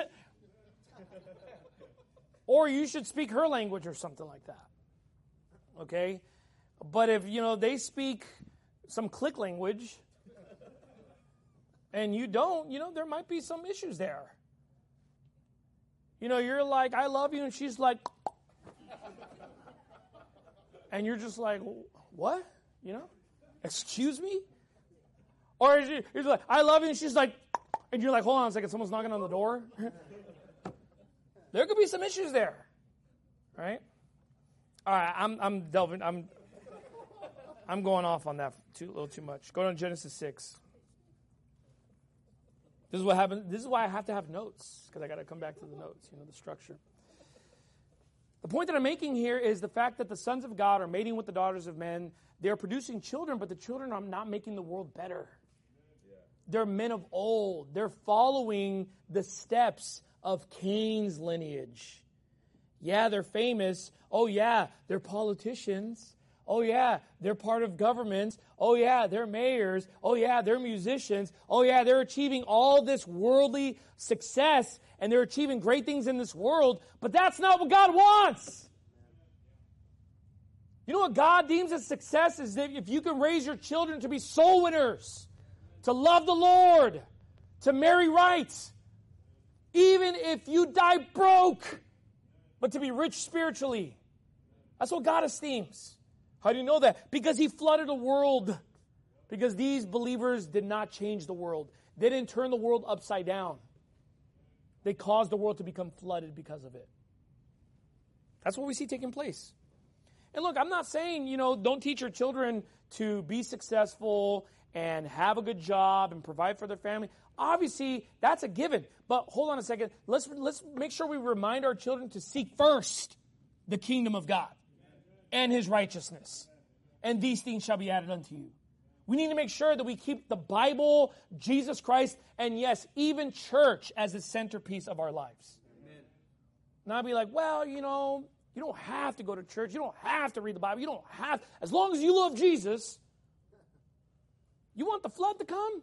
Or you should speak her language or something like that. Okay? But if, they speak some click language and you don't, there might be some issues there. You're like, I love you, and she's like, and you're just like, what? Excuse me? Or you're like, I love you, and she's like, and you're like, hold on a second, someone's knocking on the door. There could be some issues there, right? All right, I'm going off on that a little too much. Go to Genesis 6. This is what happened. This is why I have to have notes, because I got to come back to the notes, the structure. The point that I'm making here is the fact that the sons of God are mating with the daughters of men. They're producing children, but the children are not making the world better. They're men of old. They're following the steps of Cain's lineage. Yeah, they're famous. Oh, yeah, they're politicians. Oh, yeah, they're part of governments. Oh, yeah, they're mayors. Oh, yeah, they're musicians. Oh, yeah, they're achieving all this worldly success, and they're achieving great things in this world, but that's not what God wants. You know what God deems as success is that if you can raise your children to be soul winners, to love the Lord, to marry right, even if you die broke, but to be rich spiritually. That's what God esteems. How do you know that? Because he flooded the world. Because these believers did not change the world. They didn't turn the world upside down. They caused the world to become flooded because of it. That's what we see taking place. And look, I'm not saying, don't teach your children to be successful and have a good job and provide for their family. Obviously, that's a given. But hold on a second. Let's make sure we remind our children to seek first the kingdom of God and his righteousness. And these things shall be added unto you. We need to make sure that we keep the Bible, Jesus Christ, and yes, even church as the centerpiece of our lives. Amen. Not be like, well, you don't have to go to church. You don't have to read the Bible. You don't have, as long as you love Jesus. You want the flood to come?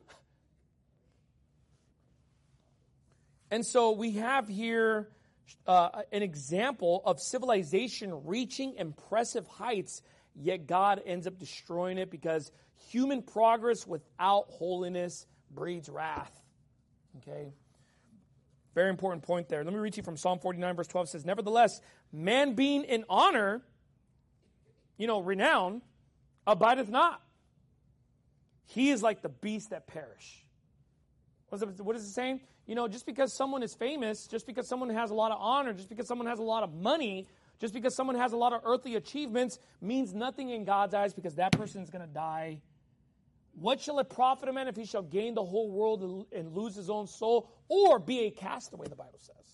And so we have here an example of civilization reaching impressive heights, yet God ends up destroying it because human progress without holiness breeds wrath. Okay? Very important point there. Let me read to you from Psalm 49, verse 12. It says, nevertheless, man being in honor, renown, abideth not. He is like the beasts that perish. What is it saying? Just because someone is famous, just because someone has a lot of honor, just because someone has a lot of money, just because someone has a lot of earthly achievements means nothing in God's eyes because that person is going to die. What shall it profit a man if he shall gain the whole world and lose his own soul or be a castaway, the Bible says.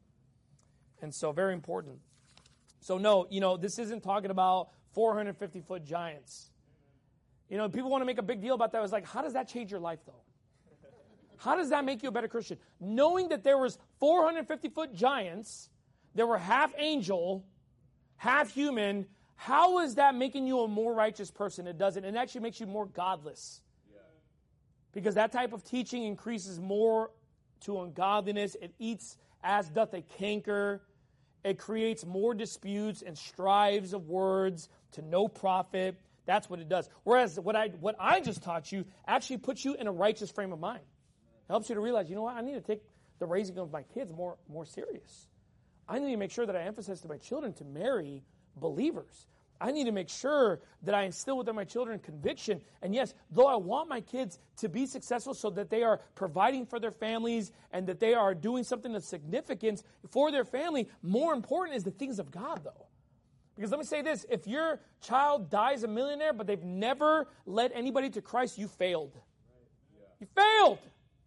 And so very important. So no, this isn't talking about 450-foot giants. People want to make a big deal about that. It's like, how does that change your life, though? How does that make you a better Christian? Knowing that there was 450-foot giants, that were half angel, half human, how is that making you a more righteous person? It doesn't. It actually makes you more godless. Yeah. Because that type of teaching increases more to ungodliness. It eats as doth a canker. It creates more disputes and strives of words to no profit. That's what it does. Whereas what I just taught you actually puts you in a righteous frame of mind. It helps you to realize, I need to take the raising of my kids more serious. I need to make sure that I emphasize to my children to marry believers. I need to make sure that I instill within my children conviction. And yes, though I want my kids to be successful so that they are providing for their families and that they are doing something of significance for their family, more important is the things of God, though. Because let me say this, if your child dies a millionaire but they've never led anybody to Christ, you failed. You failed.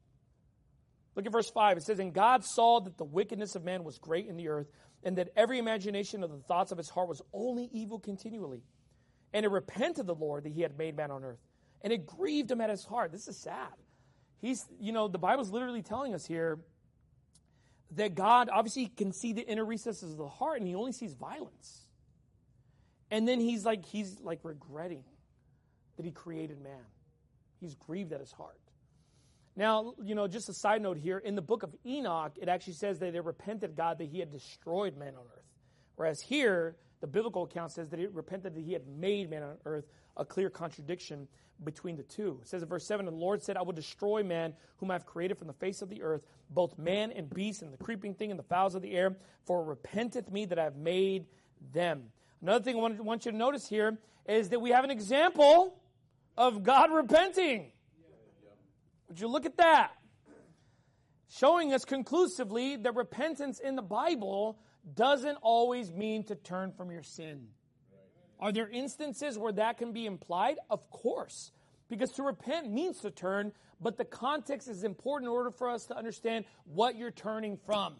Look at verse 5. It says, and God saw that the wickedness of man was great in the earth, and that every imagination of the thoughts of his heart was only evil continually. And it repented the Lord that he had made man on earth. And it grieved him at his heart. This is sad. The Bible's literally telling us here that God obviously can see the inner recesses of the heart, and he only sees violence. And then he's like regretting that he created man. He's grieved at his heart. Now, just a side note here, in the book of Enoch, it actually says that it repented God that he had destroyed man on earth. Whereas here, the biblical account says that it repented that he had made man on earth, a clear contradiction between the two. It says in verse 7, and the Lord said, I will destroy man whom I have created from the face of the earth, both man and beast, and the creeping thing and the fowls of the air, for it repenteth me that I have made them. Another thing I want you to notice here is that we have an example of God repenting. Would you look at that? Showing us conclusively that repentance in the Bible doesn't always mean to turn from your sin. Are there instances where that can be implied? Of course. Because to repent means to turn, but the context is important in order for us to understand what you're turning from.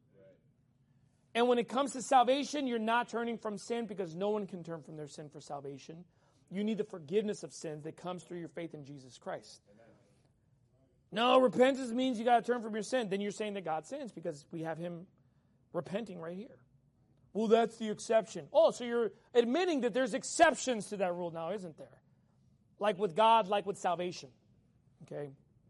And when it comes to salvation, you're not turning from sin because no one can turn from their sin for salvation. You need the forgiveness of sins that comes through your faith in Jesus Christ. No, repentance means you got to turn from your sin. Then you're saying that God sins because we have him repenting right here. Well, that's the exception. Oh, so you're admitting that there's exceptions to that rule now, isn't there? Like with God, like with salvation. Okay.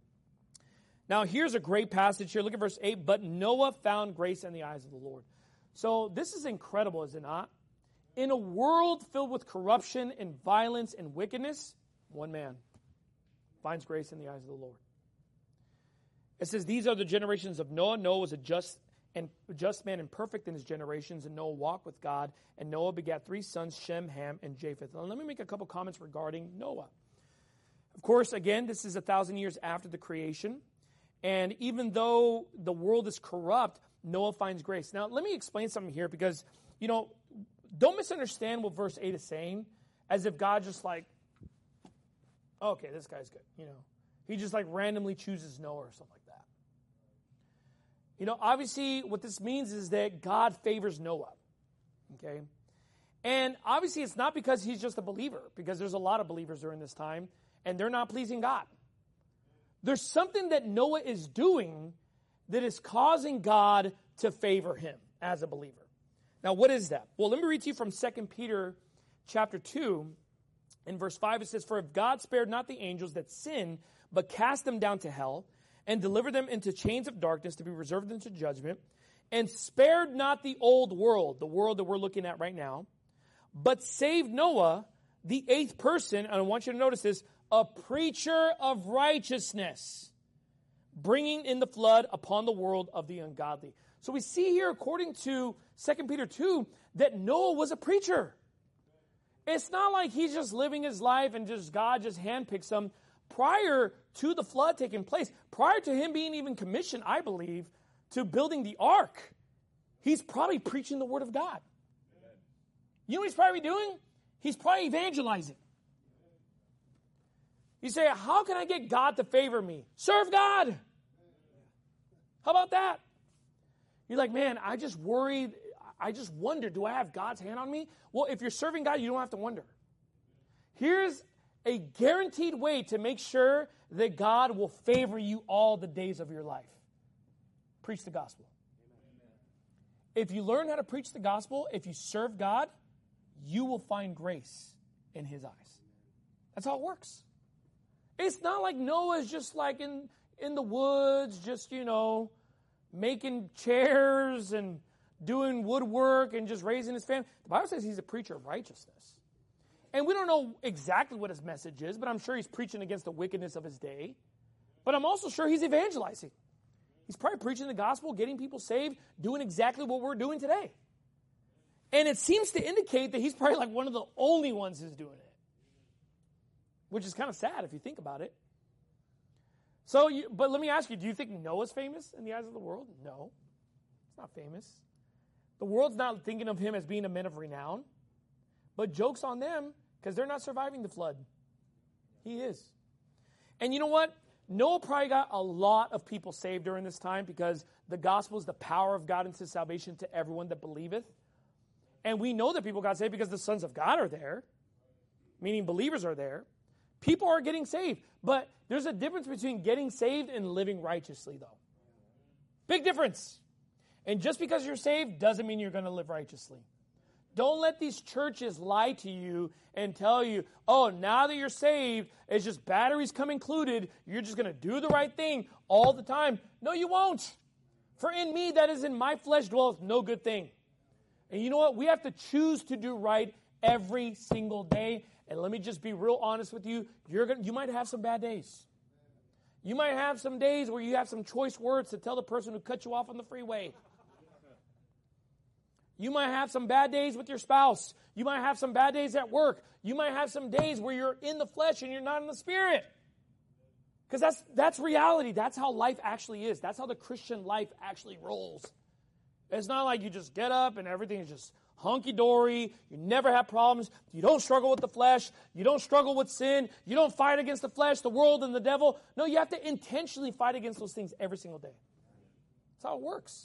Now, here's a great passage here. Look at verse 8. But Noah found grace in the eyes of the Lord. So this is incredible, is it not? In a world filled with corruption and violence and wickedness, one man finds grace in the eyes of the Lord. It says, these are the generations of Noah. Noah was a just and perfect in his generations, and Noah walked with God, and Noah begat 3 sons, Shem, Ham, and Japheth. Now, let me make a couple comments regarding Noah. Of course, again, this is 1,000 years after the creation, and even though the world is corrupt, Noah finds grace. Now, let me explain something here, because, don't misunderstand what verse 8 is saying, as if God just like, okay, this guy's good, He just like randomly chooses Noah or something like that. Obviously, what this means is that God favors Noah, okay? And obviously, it's not because he's just a believer, because there's a lot of believers during this time, and they're not pleasing God. There's something that Noah is doing that is causing God to favor him as a believer. Now, what is that? Well, let me read to you from 2 Peter chapter 2. In verse 5, it says, "For if God spared not the angels that sinned, but cast them down to hell, and delivered them into chains of darkness to be reserved unto judgment, and spared not the old world," the world that we're looking at right now, "but saved Noah, the 8th person," and I want you to notice this, "a preacher of righteousness, bringing in the flood upon the world of the ungodly." So we see here, according to 2 Peter 2, that Noah was a preacher. It's not like he's just living his life and God just handpicks him. Prior to the flood taking place, prior to him being even commissioned, I believe, to building the ark, he's probably preaching the word of God. You know what he's probably doing? He's probably evangelizing. You say, how can I get God to favor me? Serve God. How about that? You're like, man, I just worried. I just wonder, do I have God's hand on me? Well, if you're serving God, you don't have to wonder. Here's a guaranteed way to make sure that God will favor you all the days of your life. Preach the gospel. If you learn how to preach the gospel, if you serve God, you will find grace in his eyes. That's how it works. It's not like Noah's just like in the woods, just, making chairs and doing woodwork and just raising his family. The Bible says he's a preacher of righteousness. And we don't know exactly what his message is, but I'm sure he's preaching against the wickedness of his day. But I'm also sure he's evangelizing. He's probably preaching the gospel, getting people saved, doing exactly what we're doing today. And it seems to indicate that he's probably like one of the only ones who's doing it. Which is kind of sad if you think about it. But let me ask you, do you think Noah's famous in the eyes of the world? No. He's not famous. The world's not thinking of him as being a man of renown. But joke's on them, because they're not surviving the flood. He is. And you know what? Noah probably got a lot of people saved during this time, because the gospel is the power of God into salvation to everyone that believeth. And we know that people got saved because the sons of God are there, meaning believers are there. People are getting saved. But there's a difference between getting saved and living righteously, though. Big difference. And just because you're saved doesn't mean you're going to live righteously. Don't let these churches lie to you and tell you, oh, now that you're saved, it's just batteries come included. You're just going to do the right thing all the time. No, you won't. For in me, that is in my flesh, dwelleth no good thing. And you know what? We have to choose to do right every single day. And let me just be real honest with you. You might have some bad days. You might have some days where you have some choice words to tell the person who cut you off on the freeway. You might have some bad days with your spouse. You might have some bad days at work. You might have some days where you're in the flesh and you're not in the spirit. Because that's reality. That's how life actually is. That's how the Christian life actually rolls. It's not like you just get up and everything is just hunky-dory. You never have problems. You don't struggle with the flesh. You don't struggle with sin. You don't fight against the flesh, the world, and the devil. No, you have to intentionally fight against those things every single day. That's how it works.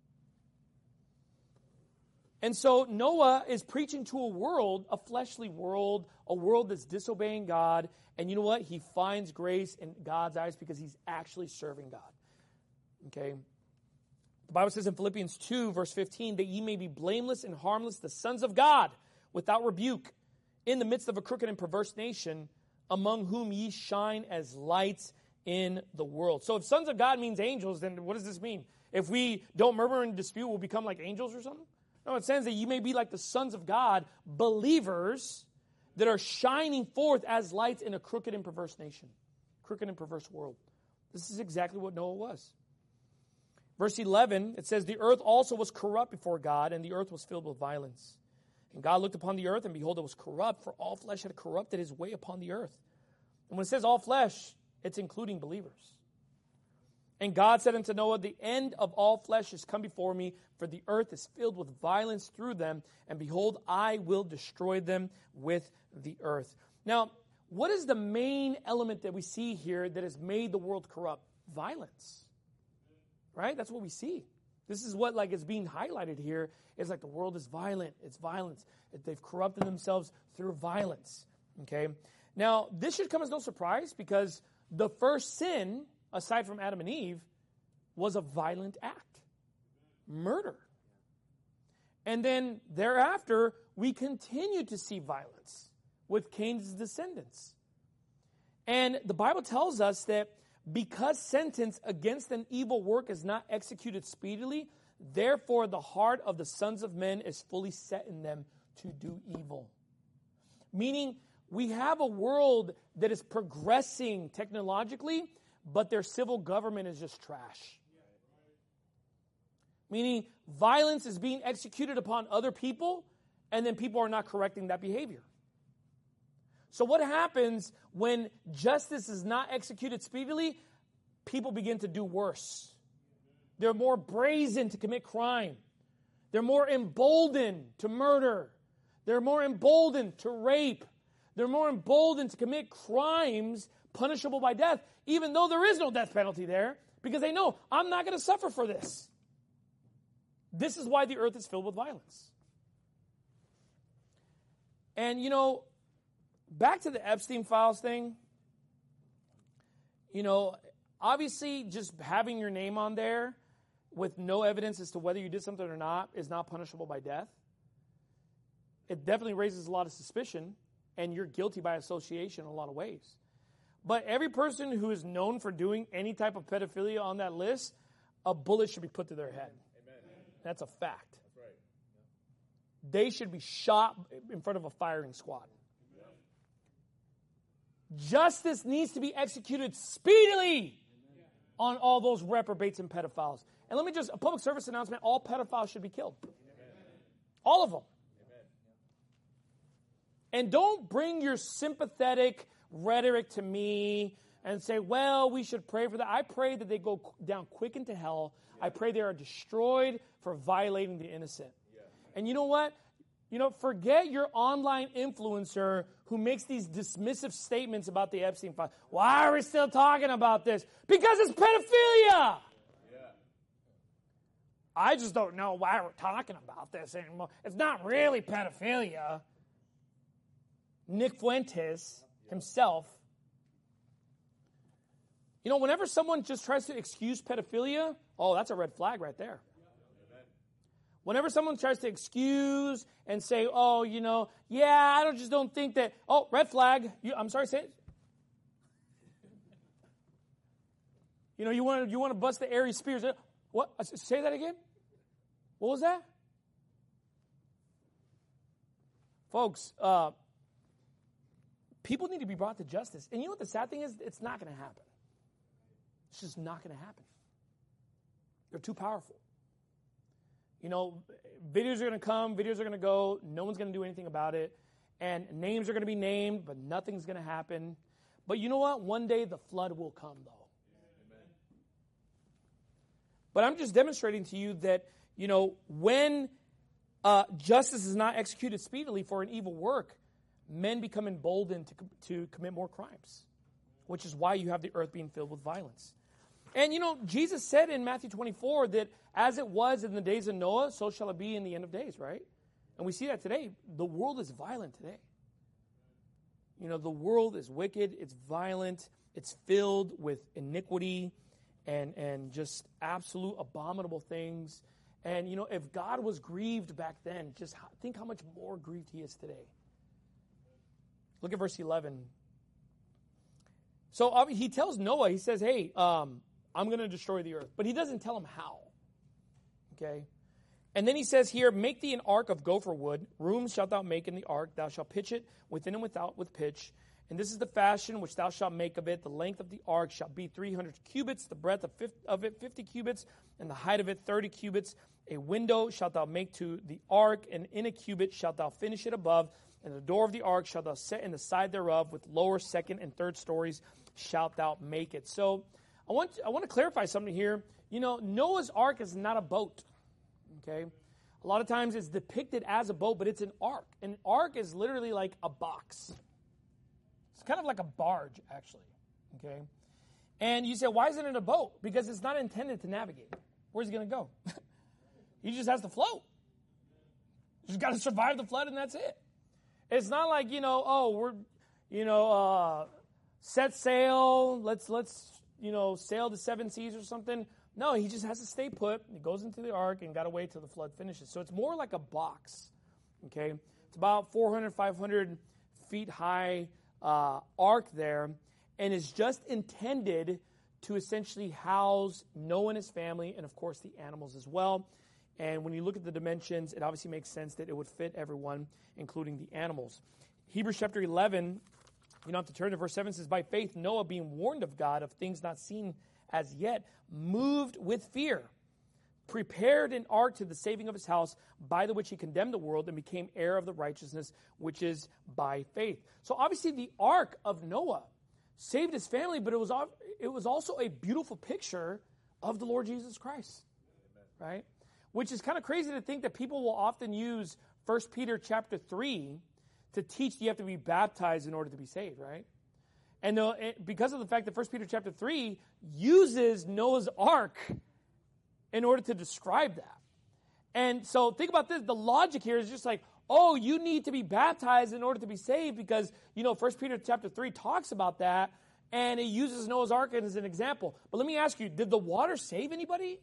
And so Noah is preaching to a world, a fleshly world, a world that's disobeying God. And you know what? He finds grace in God's eyes because he's actually serving God. Okay? The Bible says in Philippians 2, verse 15, that ye may be blameless and harmless, the sons of God, without rebuke, in the midst of a crooked and perverse nation, among whom ye shine as lights in the world. So if sons of God means angels, then what does this mean? If we don't murmur and dispute, we'll become like angels or something? No, it says that you may be like the sons of God, believers that are shining forth as lights in a crooked and perverse nation, crooked and perverse world. This is exactly what Noah was. Verse 11, it says, the earth also was corrupt before God, and the earth was filled with violence. And God looked upon the earth, and behold, it was corrupt, for all flesh had corrupted his way upon the earth. And when it says all flesh, it's including believers. And God said unto Noah, the end of all flesh is come before me, for the earth is filled with violence through them, and behold, I will destroy them with the earth. Now, what is the main element that we see here that has made the world corrupt? Violence. Right? That's what we see. This is what is being highlighted here. It's like the world is violent. It's violence. They've corrupted themselves through violence. Okay? Now, this should come as no surprise because the first sin, aside from Adam and Eve, was a violent act. Murder. And then thereafter, we continue to see violence with Cain's descendants. And the Bible tells us that because sentence against an evil work is not executed speedily, therefore the heart of the sons of men is fully set in them to do evil. Meaning, we have a world that is progressing technologically, but their civil government is just trash. Meaning, violence is being executed upon other people, and then people are not correcting that behavior. So what happens when justice is not executed speedily? People begin to do worse. They're more brazen to commit crime. They're more emboldened to murder. They're more emboldened to rape. They're more emboldened to commit crimes punishable by death, even though there is no death penalty there, because they know, I'm not going to suffer for this. This is why the earth is filled with violence. And, back to the Epstein files thing, obviously just having your name on there with no evidence as to whether you did something or not is not punishable by death. It definitely raises a lot of suspicion, and you're guilty by association in a lot of ways. But every person who is known for doing any type of pedophilia on that list, a bullet should be put to their head. Amen. That's a fact. That's right. They should be shot in front of a firing squad. Justice needs to be executed speedily on all those reprobates and pedophiles. And let me just, a public service announcement, all pedophiles should be killed. All of them. And don't bring your sympathetic rhetoric to me and say, well, we should pray for that. I pray that they go down quick into hell. I pray they are destroyed for violating the innocent. And you know what? Forget your online influencer who makes these dismissive statements about the Epstein file. Why are we still talking about this? Because it's pedophilia. I just don't know why we're talking about this anymore. It's not really pedophilia. Nick Fuentes himself. Whenever someone just tries to excuse pedophilia, that's a red flag right there. Whenever someone tries to excuse and say, I just don't think that, red flag. I'm sorry, say it. You want to bust the Aries Spears. What? Say that again? What was that? Folks, people need to be brought to justice. And you know what the sad thing is? It's not going to happen. It's just not going to happen. They're too powerful. Videos are going to come, videos are going to go, no one's going to do anything about it, and names are going to be named, but nothing's going to happen. But you know what? One day the flood will come, though. Amen. But I'm just demonstrating to you that, when justice is not executed speedily for an evil work, men become emboldened to commit more crimes, which is why you have the earth being filled with violence. And, Jesus said in Matthew 24 that as it was in the days of Noah, so shall it be in the end of days, right? And we see that today. The world is violent today. The world is wicked. It's violent. It's filled with iniquity and just absolute abominable things. And, if God was grieved back then, just think how much more grieved he is today. Look at verse 11. So he tells Noah, he says, hey, I'm going to destroy the earth. But he doesn't tell him how. Okay? And then he says here, make thee an ark of gopher wood. Rooms shalt thou make in the ark. Thou shalt pitch it within and without with pitch. And this is the fashion which thou shalt make of it. The length of the ark shall be 300 cubits, the breadth of it 50 cubits, and the height of it 30 cubits. A window shalt thou make to the ark, and in a cubit shalt thou finish it above. And the door of the ark shalt thou set in the side thereof, with lower, second, and third stories shalt thou make it. So I want to clarify something here. You know, Noah's ark is not a boat. Okay? A lot of times it's depicted as a boat, but it's an ark. An ark is literally like a box. It's kind of like a barge, actually. Okay? And you say, why isn't it a boat? Because it's not intended to navigate. Where's he going to go? He just has to float. Just got to survive the flood, and that's it. It's not like, we're, set sail, let's sail the seven seas or something. No, he just has to stay put. He goes into the ark and got to wait till the flood finishes. So it's more like a box, okay? It's about 400, 500 feet high ark there, and is just intended to essentially house Noah and his family, and of course the animals as well. And when you look at the dimensions, it obviously makes sense that it would fit everyone, including the animals. Hebrews chapter 11, you don't have to turn to verse 7, says, by faith Noah, being warned of God of things not seen as yet, moved with fear, prepared an ark to the saving of his house, by the which he condemned the world and became heir of the righteousness which is by faith. So obviously the ark of Noah saved his family, but it was also a beautiful picture of the Lord Jesus Christ, right? Which is kind of crazy to think that people will often use 1 Peter chapter 3 to teach you have to be baptized in order to be saved, right? And because of the fact that 1 Peter chapter 3 uses Noah's ark in order to describe that. And so think about this. The logic here is just like, oh, you need to be baptized in order to be saved because, 1 Peter chapter 3 talks about that, and it uses Noah's ark as an example. But let me ask you, did the water save anybody?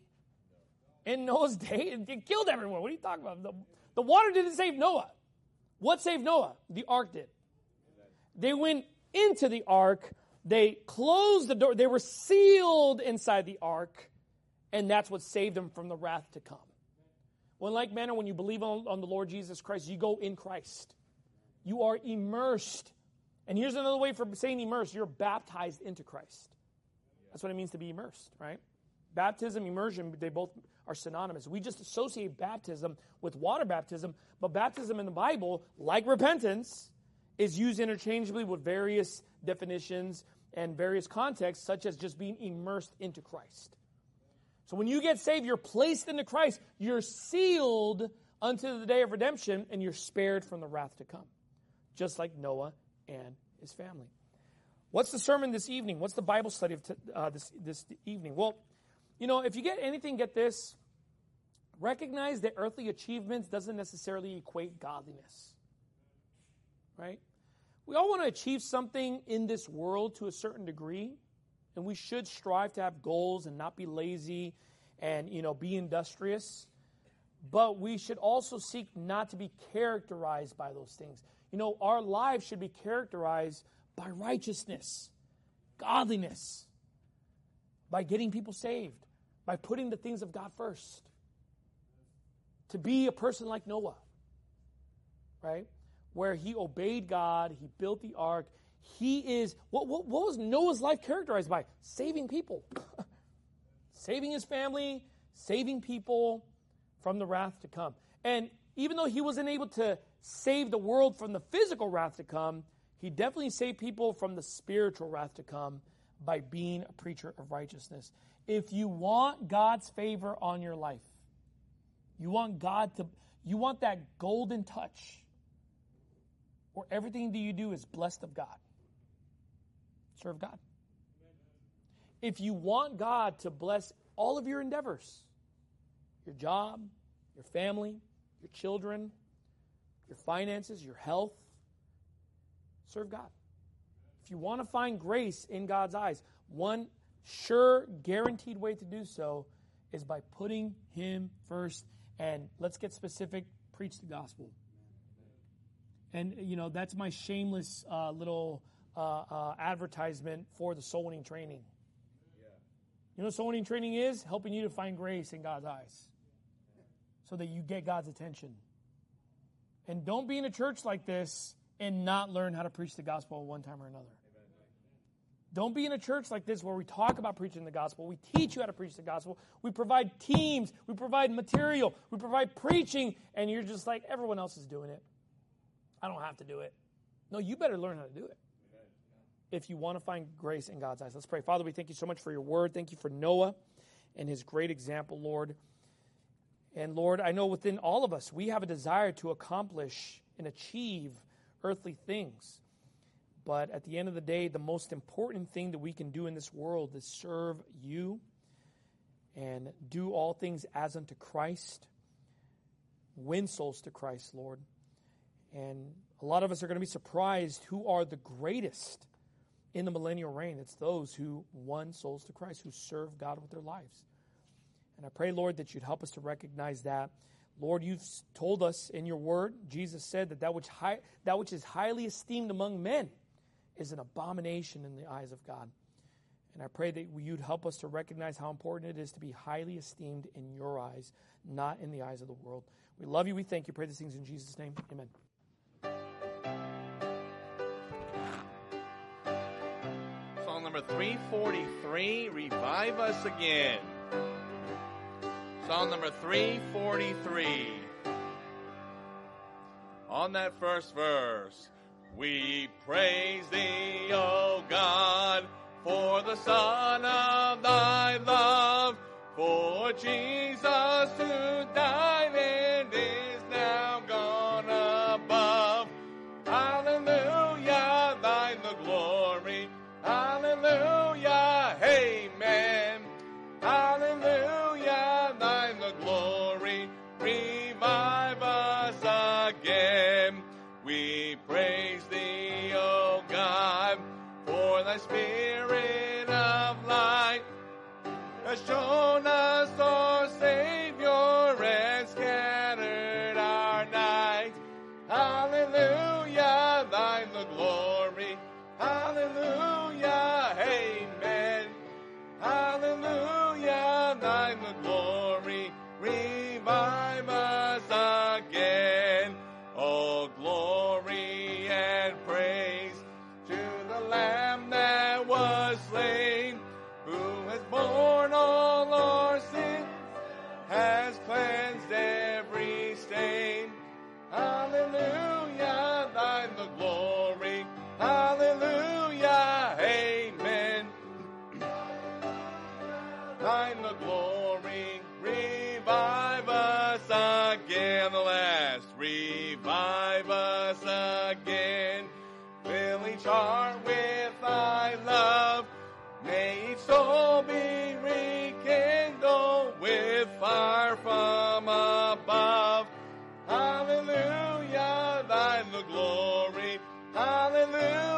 In Noah's day, it killed everyone. What are you talking about? The water didn't save Noah. What saved Noah? The ark did. They went into the ark. They closed the door. They were sealed inside the ark. And that's what saved them from the wrath to come. Well, in like manner, when you believe on the Lord Jesus Christ, you go in Christ. You are immersed. And here's another way for saying immersed. You're baptized into Christ. That's what it means to be immersed, right? Baptism, immersion, they both are synonymous. We just associate baptism with water baptism, but baptism in the Bible, like repentance, is used interchangeably with various definitions and various contexts, such as just being immersed into Christ. So when you get saved, you're placed into Christ, you're sealed unto the day of redemption, and you're spared from the wrath to come, just like Noah and his family. What's the sermon this evening? What's the Bible study of this evening? Well, if you get anything, get this. Recognize that earthly achievements doesn't necessarily equate godliness. Right? We all want to achieve something in this world to a certain degree, and we should strive to have goals and not be lazy and, be industrious. But we should also seek not to be characterized by those things. Our lives should be characterized by righteousness, godliness, by getting people saved, by putting the things of God first. To be a person like Noah, right? Where he obeyed God, he built the ark. He is, what was Noah's life characterized by? Saving people. Saving his family, saving people from the wrath to come. And even though he wasn't able to save the world from the physical wrath to come, he definitely saved people from the spiritual wrath to come by being a preacher of righteousness. If you want God's favor on your life, you want that golden touch where everything that you do is blessed of God. Serve God. If you want God to bless all of your endeavors, your job, your family, your children, your finances, your health, serve God. If you want to find grace in God's eyes, one sure, guaranteed way to do so is by putting Him first. And let's get specific, preach the gospel. And, that's my shameless little advertisement for the soul winning training. You know what soul winning training is? Helping you to find grace in God's eyes so that you get God's attention. And don't be in a church like this and not learn how to preach the gospel at one time or another. Don't be in a church like this where we talk about preaching the gospel. We teach you how to preach the gospel. We provide teams. We provide material. We provide preaching. And you're just like, everyone else is doing it. I don't have to do it. No, you better learn how to do it if you want to find grace in God's eyes. Let's pray. Father, we thank you so much for your word. Thank you for Noah and his great example, Lord. And Lord, I know within all of us, we have a desire to accomplish and achieve earthly things. But at the end of the day, the most important thing that we can do in this world is serve you and do all things as unto Christ. Win souls to Christ, Lord. And a lot of us are going to be surprised who are the greatest in the millennial reign. It's those who won souls to Christ, who serve God with their lives. And I pray, Lord, that you'd help us to recognize that. Lord, you've told us in your word, Jesus said that which is highly esteemed among men is an abomination in the eyes of God. And I pray that you'd help us to recognize how important it is to be highly esteemed in your eyes, not in the eyes of the world. We love you. We thank you. Pray these things in Jesus' name. Amen. Song number 343, Revive Us Again. Psalm number 343. On that first verse, we praise thee, O God, for the Son of thy love, for Jesus who died and is now gone above. Hallelujah, thine the glory. Hallelujah, amen. Hallelujah, thine the glory. Revive us again. We praise thee, O God, for thy Spirit of light has shown us our Savior and scattered our night. Hallelujah, thine the glory. Hallelujah, amen. Hallelujah, thine the glory. Revive us again. Oh, glory and praise to the Lamb that was slain, who has borne all our sins, has cleansed every stain. Hallelujah, thine the glory. Hallelujah, amen. Thine the glory. Revive us again. The last. Revive us again. Fill each heart with thy love. May each soul be rekindled with fire from above. Hallelujah, thine the glory. Hallelujah.